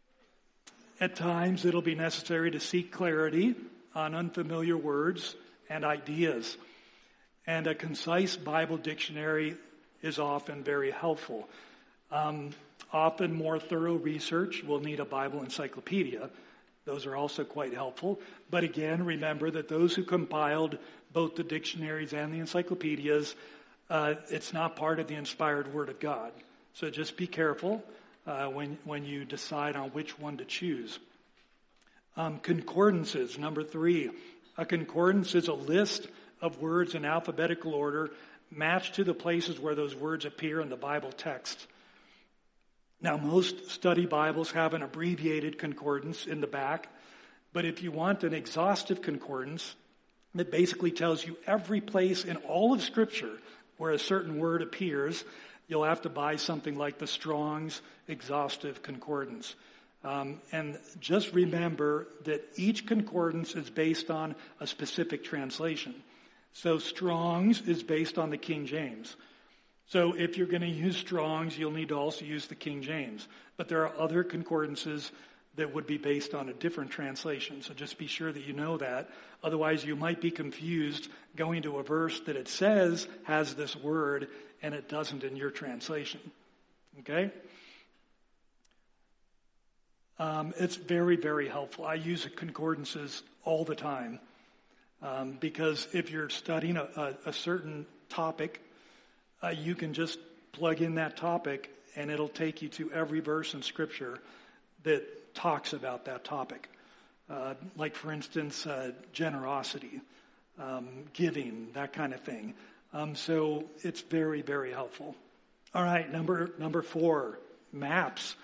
At times, it'll be necessary to seek clarity on unfamiliar words and ideas. And a concise Bible dictionary is often very helpful. Um, often more thorough research will need a Bible encyclopedia. Those are also quite helpful. But again, remember that those who compiled both the dictionaries and the encyclopedias, uh, it's not part of the inspired Word of God. So just be careful uh, when, when you decide on which one to choose. Um, concordances, number three. A concordance is a list of words in alphabetical order matched to the places where those words appear in the Bible text. Now, most study Bibles have an abbreviated concordance in the back, but if you want an exhaustive concordance that basically tells you every place in all of Scripture where a certain word appears, you'll have to buy something like the Strong's Exhaustive Concordance. Um, and just remember that each concordance is based on a specific translation. So Strong's is based on the King James. So if you're going to use Strong's, you'll need to also use the King James. But there are other concordances that would be based on a different translation. So just be sure that you know that. Otherwise, you might be confused going to a verse that it says has this word and it doesn't in your translation. Okay? Um, it's very, very helpful. I use concordances all the time um, because if you're studying a, a, a certain topic, Uh, you can just plug in that topic and it'll take you to every verse in Scripture that talks about that topic. Uh, like, for instance, uh, generosity, um, giving, that kind of thing. Um, so it's very, very helpful. All right, number number four, maps.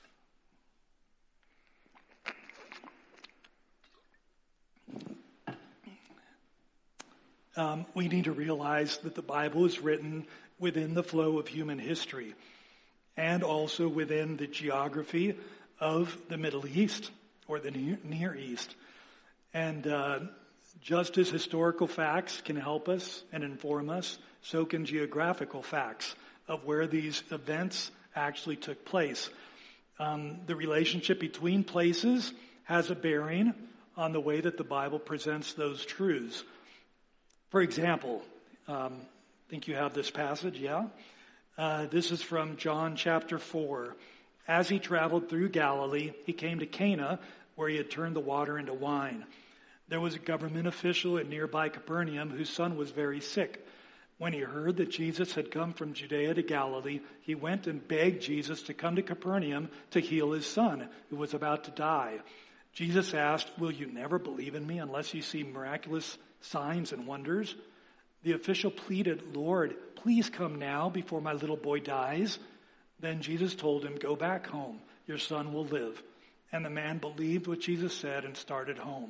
Um, we need to realize that the Bible is written within the flow of human history and also within the geography of the Middle East or the Near East. And uh, just as historical facts can help us and inform us, so can geographical facts of where these events actually took place. Um, the relationship between places has a bearing on the way that the Bible presents those truths. For example, um, I think you have this passage, yeah? Uh, this is from John chapter four. As he traveled through Galilee, he came to Cana, where he had turned the water into wine. There was a government official at nearby Capernaum whose son was very sick. When he heard that Jesus had come from Judea to Galilee, he went and begged Jesus to come to Capernaum to heal his son, who was about to die. Jesus asked, "Will you never believe in me unless you see miraculous signs and wonders?" The official pleaded, "Lord, please come now before my little boy dies." Then Jesus told him, "Go back home. Your son will live." And the man believed what Jesus said and started home.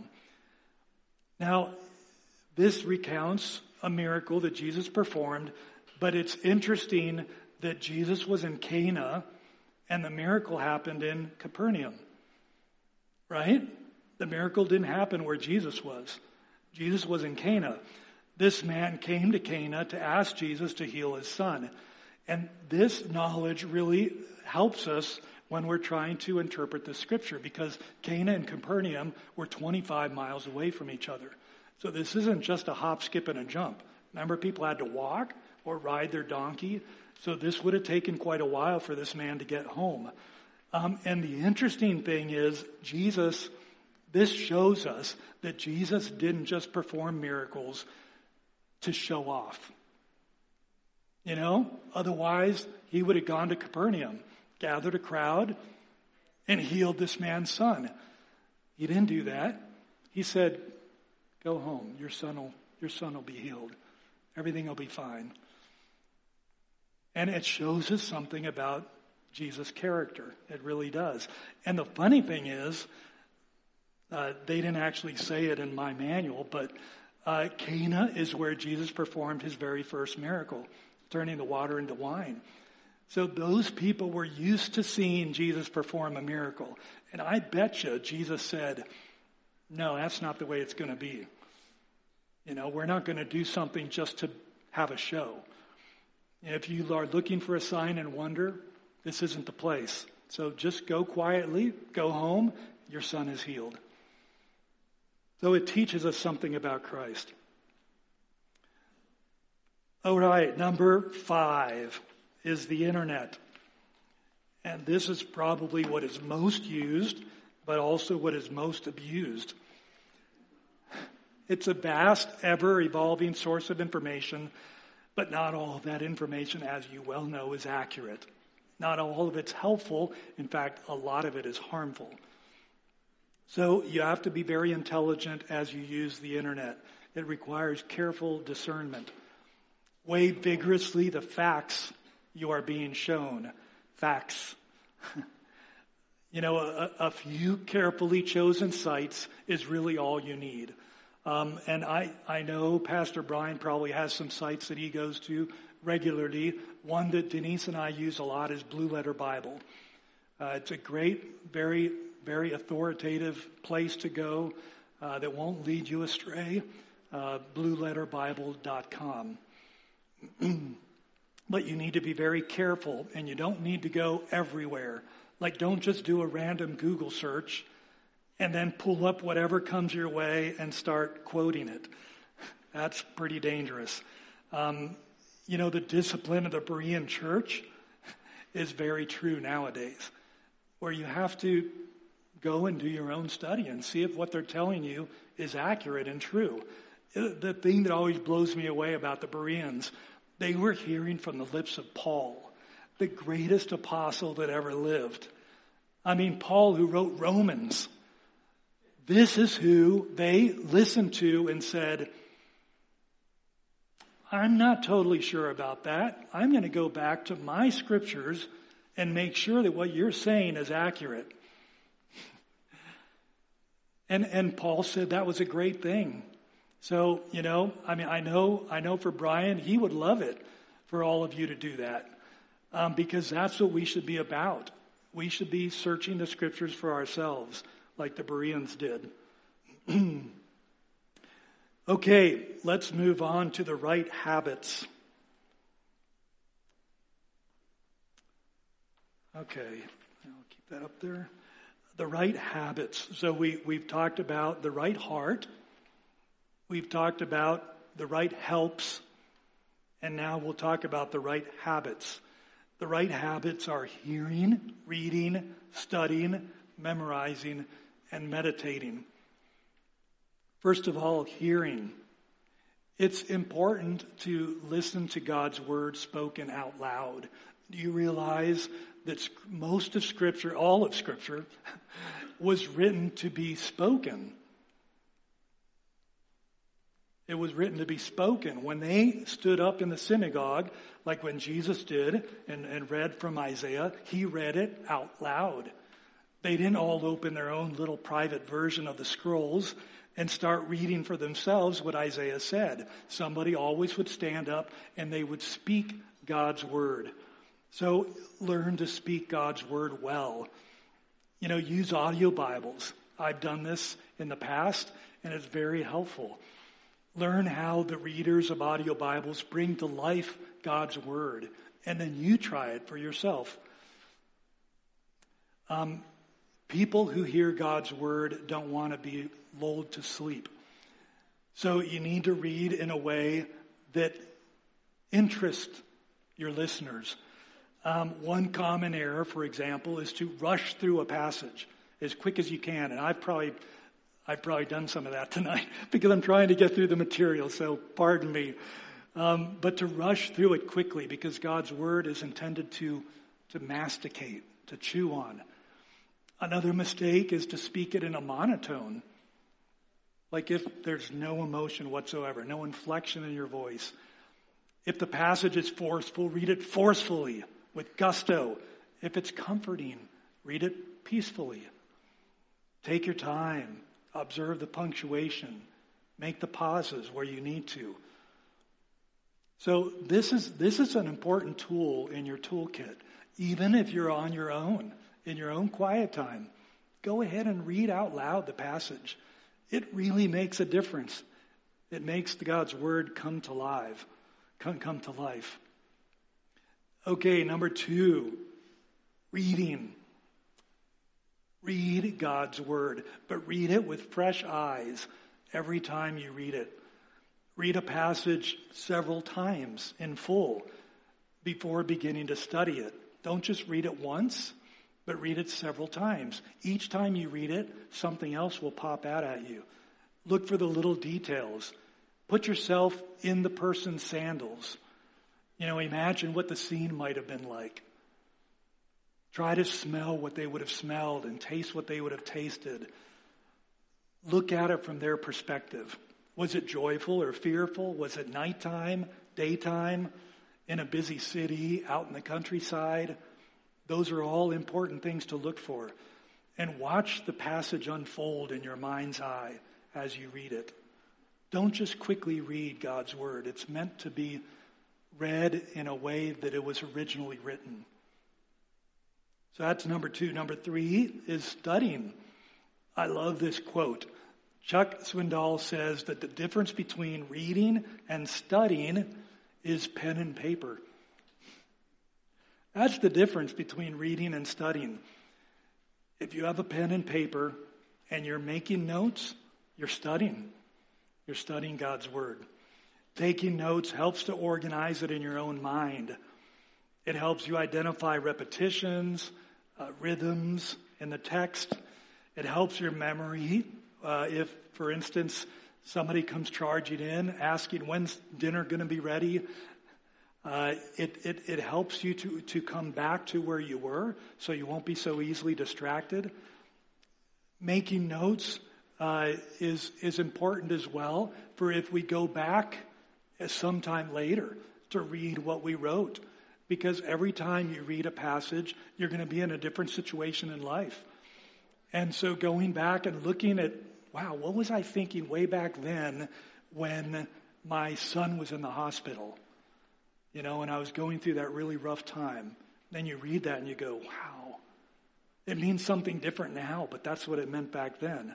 Now, this recounts a miracle that Jesus performed, but it's interesting that Jesus was in Cana and the miracle happened in Capernaum. Right? The miracle didn't happen where Jesus was. Jesus was in Cana. This man came to Cana to ask Jesus to heal his son. And this knowledge really helps us when we're trying to interpret the Scripture, because Cana and Capernaum were twenty-five miles away from each other. So this isn't just a hop, skip, and a jump. Remember, people had to walk or ride their donkey. So this would have taken quite a while for this man to get home. Um, and the interesting thing is, Jesus, this shows us that Jesus didn't just perform miracles to show off. You know, otherwise he would have gone to Capernaum, gathered a crowd, and healed this man's son. He didn't do that. He said, "Go home. Your son will, your son will be healed. Everything will be fine." And it shows us something about Jesus' character. It really does. And the funny thing is, uh, they didn't actually say it in my manual, but uh, Cana is where Jesus performed his very first miracle, turning the water into wine. So those people were used to seeing Jesus perform a miracle. And I bet you Jesus said, "No, that's not the way it's going to be. You know, we're not going to do something just to have a show. If you are looking for a sign and wonder, this isn't the place. So just go quietly, go home, your son is healed." So it teaches us something about Christ. All right, number five is the internet. And this is probably what is most used, but also what is most abused. It's a vast, ever-evolving source of information, but not all of that information, as you well know, is accurate. Not all of it's helpful. In fact, a lot of it is harmful. So you have to be very intelligent as you use the internet. It requires careful discernment. Weigh vigorously the facts you are being shown. Facts. You know, a, a few carefully chosen sites is really all you need. Um, and I, I know Pastor Brian probably has some sites that he goes to regularly. One that Denise and I use a lot is Blue Letter Bible. Uh, it's a great, very, very authoritative place to go uh, that won't lead you astray. Uh, blue letter bible dot com. But you need to be very careful, and you don't need to go everywhere. Like, don't just do a random Google search and then pull up whatever comes your way and start quoting it. That's pretty dangerous. Um, you know, the discipline of the Berean church is very true nowadays, where you have to go and do your own study and see if what they're telling you is accurate and true. The thing that always blows me away about the Bereans, they were hearing from the lips of Paul, the greatest apostle that ever lived. I mean, Paul, who wrote Romans. This is who they listened to and said, I'm not totally sure about that. I'm going to go back to my scriptures and make sure that what you're saying is accurate. And and Paul said that was a great thing. So, you know, I mean, I know, I know for Brian, he would love it for all of you to do that, um, because that's what we should be about. We should be searching the scriptures for ourselves, like the Bereans did. Okay, let's move on to the right habits. Okay, I'll keep that up there. The right habits. So we, we've talked about the right heart. We've talked about the right helps, and now we'll talk about the right habits. The right habits are hearing, reading, studying, memorizing, and meditating. First of all, hearing. It's important to listen to God's word spoken out loud. Do you realize that most of Scripture, all of Scripture, was written to be spoken? It was written to be spoken. When they stood up in the synagogue, like when Jesus did and, and read from Isaiah, he read it out loud. They didn't all open their own little private version of the scrolls and start reading for themselves what Isaiah said. Somebody always would stand up and they would speak God's word. So learn to speak God's word well. You know, use audio Bibles. I've done this in the past, and it's very helpful. Learn how the readers of audio Bibles bring to life God's word, and then you try it for yourself. Um, people who hear God's word don't want to be lulled to sleep. So you need to read in a way that interests your listeners. Um, one common error, for example, is to rush through a passage as quick as you can, and I've probably I've probably done some of that tonight because I'm trying to get through the material, so pardon me. Um, but to rush through it quickly, because God's word is intended to, to masticate, to chew on. Another mistake is to speak it in a monotone, like if there's no emotion whatsoever, no inflection in your voice. If the passage is forceful, read it forcefully, with gusto. If it's comforting, read it peacefully. Take your time. Observe the punctuation. Make the pauses where you need to. So this is this is an important tool in your toolkit. Even if you're on your own, in your own quiet time, go ahead and read out loud the passage. It really makes a difference. It makes God's word come to life. Come, come to life. Okay, number two, reading. Read God's word, but read it with fresh eyes every time you read it. Read a passage several times in full before beginning to study it. Don't just read it once, but read it several times. Each time you read it, something else will pop out at you. Look for the little details. Put yourself in the person's sandals. You know, imagine what the scene might have been like. Try to smell what they would have smelled and taste what they would have tasted. Look at it from their perspective. Was it joyful or fearful? Was it nighttime, daytime, in a busy city, out in the countryside? Those are all important things to look for. And watch the passage unfold in your mind's eye as you read it. Don't just quickly read God's word. It's meant to be read in a way that it was originally written. So that's number two. Number three is studying. I love this quote. Chuck Swindoll says that the difference between reading and studying is pen and paper. That's the difference between reading and studying. If you have a pen and paper and you're making notes, you're studying. You're studying God's word. Taking notes helps to organize it in your own mind. It helps you identify repetitions, uh, rhythms in the text. It helps your memory. Uh, if, for instance, somebody comes charging in asking when's dinner going to be ready, uh, it, it, it helps you to, to come back to where you were so you won't be so easily distracted. Making notes uh, is, is important as well for if we go back sometime later to read what we wrote. Because every time you read a passage, you're going to be in a different situation in life. And so going back and looking at, wow, what was I thinking way back then when my son was in the hospital? You know, and I was going through that really rough time. Then you read that and you go, wow, it means something different now, but that's what it meant back then.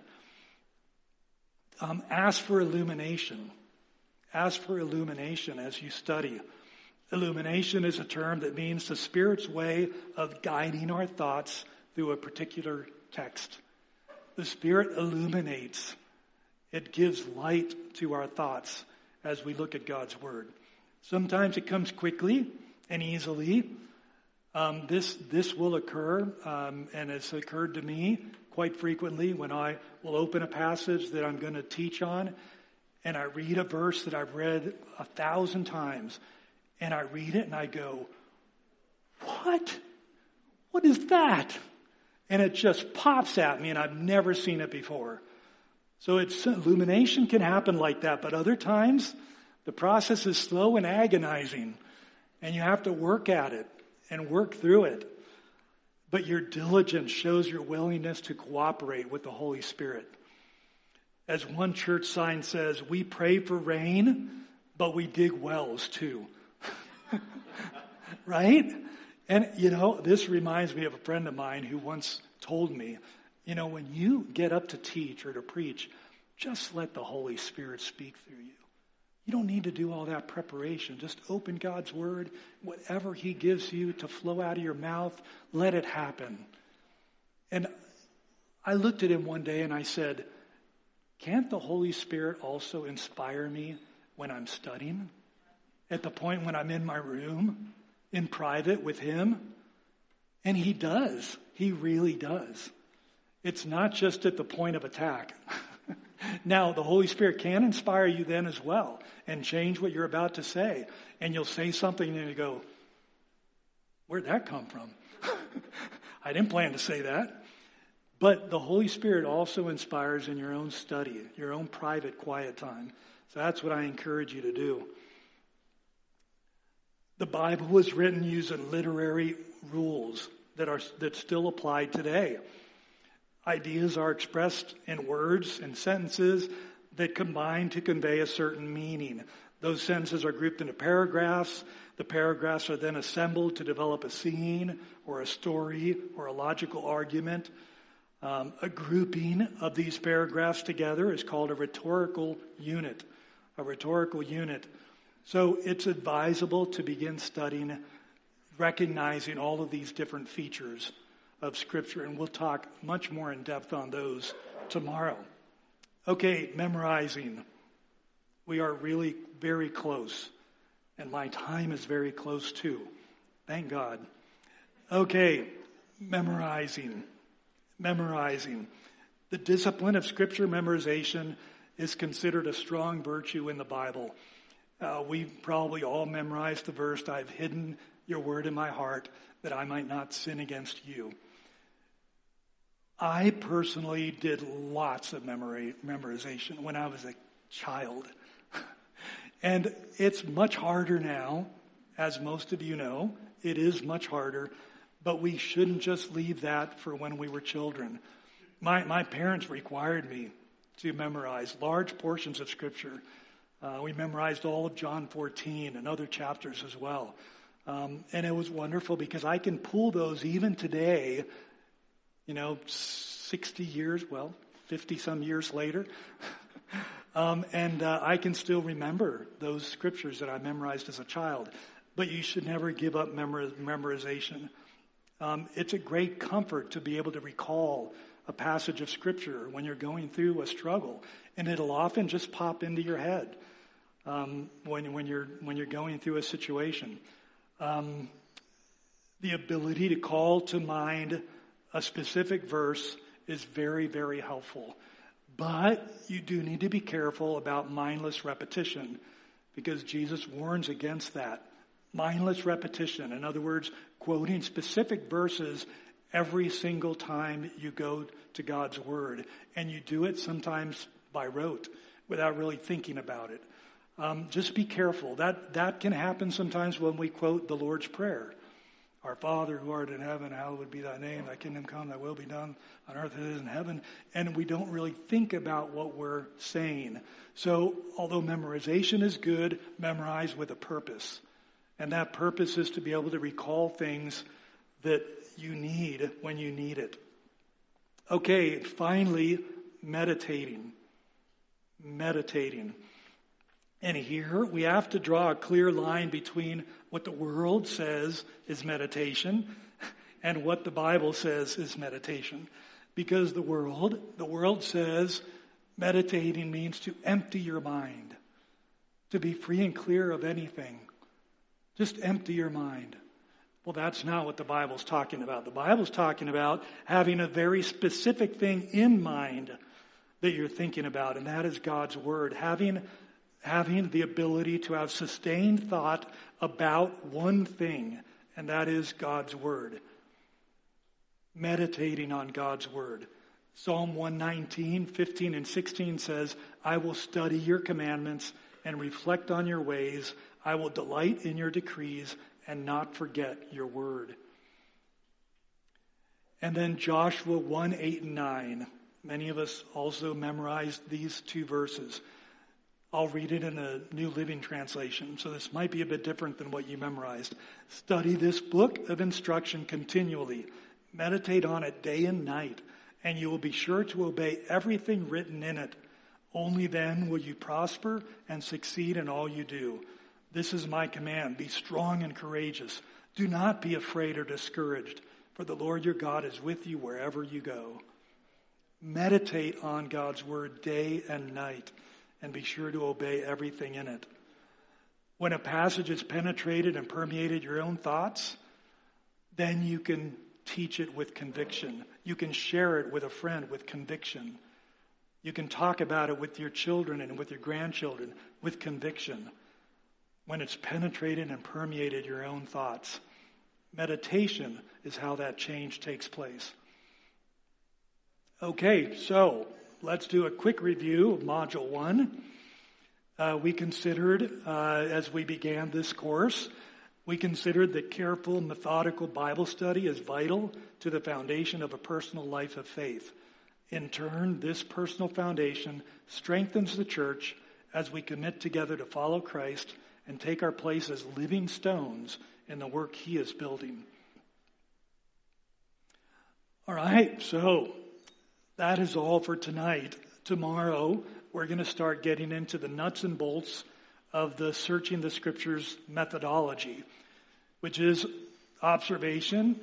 Um, ask for illumination. Ask for illumination as you study. Illumination is a term that means the Spirit's way of guiding our thoughts through a particular text. The Spirit illuminates. It gives light to our thoughts as we look at God's Word. Sometimes it comes quickly and easily. Um, this this will occur, um, and it's occurred to me quite frequently when I will open a passage that I'm going to teach on, and I read a verse that I've read a thousand times, and I read it and I go, what? What is that? And it just pops at me, and I've never seen it before. So it's illumination can happen like that, but other times the process is slow and agonizing, and you have to work at it and work through it. But your diligence shows your willingness to cooperate with the Holy Spirit. As one church sign says, we pray for rain, but we dig wells too. Right? And, you know, this reminds me of a friend of mine who once told me, you know, when you get up to teach or to preach, just let the Holy Spirit speak through you. You don't need to do all that preparation. Just open God's Word. Whatever He gives you to flow out of your mouth, let it happen. And I looked at him one day and I said, can't the Holy Spirit also inspire me when I'm studying? At the point when I'm in my room, in private with Him? And He does. He really does. It's not just at the point of attack. Now, the Holy Spirit can inspire you then as well and change what you're about to say. And you'll say something and you go, where'd that come from? I didn't plan to say that. But the Holy Spirit also inspires in your own study, your own private quiet time. So that's what I encourage you to do. The Bible was written using literary rules that are that still apply today. Ideas are expressed in words and sentences that combine to convey a certain meaning. Those sentences are grouped into paragraphs. The paragraphs are then assembled to develop a scene or a story or a logical argument. Um, a grouping of these paragraphs together is called a rhetorical unit. A rhetorical unit. So it's advisable to begin studying, recognizing all of these different features of Scripture, and we'll talk much more in depth on those tomorrow. Okay, memorizing. We are really very close. And my time is very close too. Thank God. Okay, memorizing. Memorizing. The discipline of scripture memorization is considered a strong virtue in the Bible. Uh, we've probably all memorized the verse, I've hidden your word in my heart that I might not sin against you. I personally did lots of memory, memorization when I was a child. And it's much harder now, as most of you know. It is much harder, but we shouldn't just leave that for when we were children. My, my parents required me to memorize large portions of Scripture. Uh, we memorized all of John fourteen and other chapters as well. Um, and it was wonderful because I can pull those even today, you know, sixty years, well, fifty some years later. um, and uh, I can still remember those scriptures that I memorized as a child. But you should never give up memor- memorization. Um, it's a great comfort to be able to recall a passage of scripture when you're going through a struggle. And it'll often just pop into your head um, when, when, you're, when you're going through a situation. Um, the ability to call to mind a specific verse is very, very helpful. But you do need to be careful about mindless repetition because Jesus warns against that. Mindless repetition. In other words, quoting specific verses every single time you go to God's Word. And you do it sometimes by rote without really thinking about it. Um, just be careful. That, that can happen sometimes when we quote the Lord's Prayer. Our Father who art in heaven, hallowed be thy name. Thy kingdom come, thy will be done on earth as it is in heaven. And we don't really think about what we're saying. So although memorization is good, memorize with a purpose. And that purpose is to be able to recall things that you need when you need it. Okay, finally, meditating. Meditating. And here we have to draw a clear line between what the world says is meditation and what the Bible says is meditation. Because the world, the world says meditating means to empty your mind, to be free and clear of anything. Just empty your mind. Well, that's not what the Bible's talking about. The Bible's talking about having a very specific thing in mind that you're thinking about, and that is God's Word. Having, having the ability to have sustained thought about one thing, and that is God's Word. Meditating on God's Word. Psalm one nineteen, fifteen and sixteen says, I will study your commandments and reflect on your ways. I will delight in your decrees and not forget your word. And then Joshua one, eight and nine. Many of us also memorized these two verses. I'll read it in a New Living Translation, so this might be a bit different than what you memorized. Study this book of instruction continually. Meditate on it day and night, and you will be sure to obey everything written in it. Only then will you prosper and succeed in all you do. This is my command. Be strong and courageous. Do not be afraid or discouraged, for the Lord your God is with you wherever you go. Meditate on God's word day and night, and be sure to obey everything in it. When a passage has penetrated and permeated your own thoughts, then you can teach it with conviction. You can share it with a friend with conviction. You can talk about it with your children and with your grandchildren with conviction. When it's penetrated and permeated your own thoughts. Meditation is how that change takes place. Okay, so let's do a quick review of Module one. Uh, we considered, uh, as we began this course, we considered that careful, methodical Bible study is vital to the foundation of a personal life of faith. In turn, this personal foundation strengthens the church as we commit together to follow Christ and take our place as living stones in the work he is building. All right, so that is all for tonight. Tomorrow, we're going to start getting into the nuts and bolts of the Searching the Scriptures methodology, which is observation,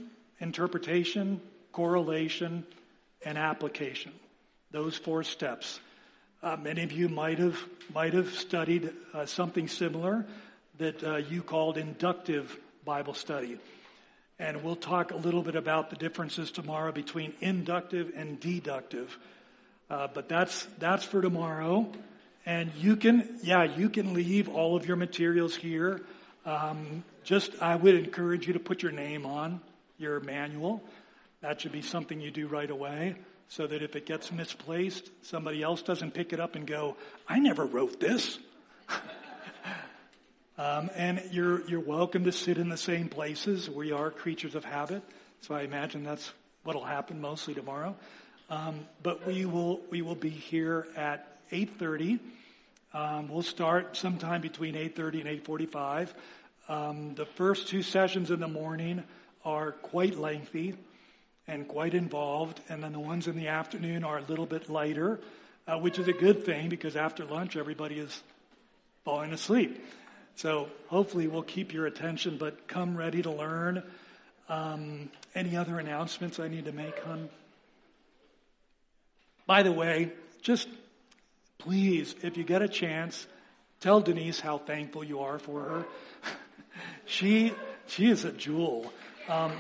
interpretation, correlation, and application. Those four steps. Uh, many of you might have might have studied uh, something similar that uh, you called inductive Bible study. And we'll talk a little bit about the differences tomorrow between inductive and deductive. Uh, but that's that's for tomorrow. And you can, yeah, you can leave all of your materials here. Um, just, I would encourage you to put your name on your manual. That should be something you do right away, so that if it gets misplaced, somebody else doesn't pick it up and go, I never wrote this. um, and you're you're welcome to sit in the same places. We are creatures of habit, so I imagine that's what'll happen mostly tomorrow. Um, but we will we will be here at eight thirty. Um, we'll start sometime between eight thirty and eight forty-five. Um, the first two sessions in the morning are quite lengthy and quite involved, and then the ones in the afternoon are a little bit lighter, uh, which is a good thing because after lunch everybody is falling asleep. So hopefully we'll keep your attention, but come ready to learn. Um, any other announcements I need to make, hon? By the way, just please, if you get a chance, tell Denise how thankful you are for her. she she is a jewel. Um,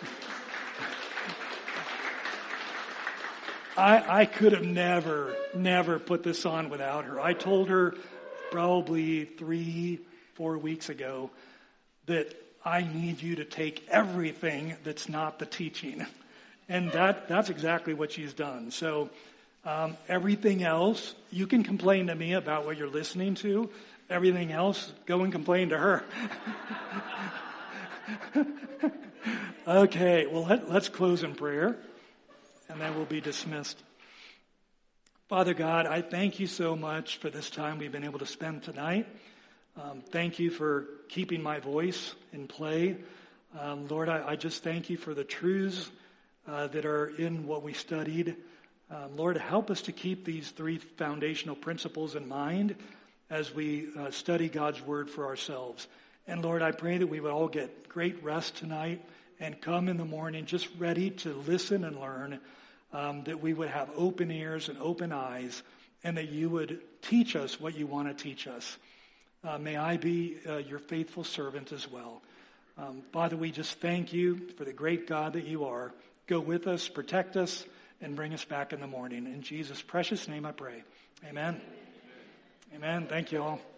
I, I could have never, never put this on without her. I told her probably three, four weeks ago that I need you to take everything that's not the teaching. And that that's exactly what she's done. So um, everything else, you can complain to me about what you're listening to. Everything else, go and complain to her. Okay, well, let, let's close in prayer, and then we'll be dismissed. Father God, I thank you so much for this time we've been able to spend tonight. Um, thank you for keeping my voice in play. Um, Lord, I, I just thank you for the truths uh, that are in what we studied. Um, Lord, help us to keep these three foundational principles in mind as we uh, study God's word for ourselves. And Lord, I pray that we would all get great rest tonight and come in the morning just ready to listen and learn, um, that we would have open ears and open eyes, and that you would teach us what you want to teach us. Uh, may I be uh, your faithful servant as well. Um, Father, we just thank you for the great God that you are. Go with us, protect us, and bring us back in the morning. In Jesus' precious name I pray. Amen. Amen. Thank you all.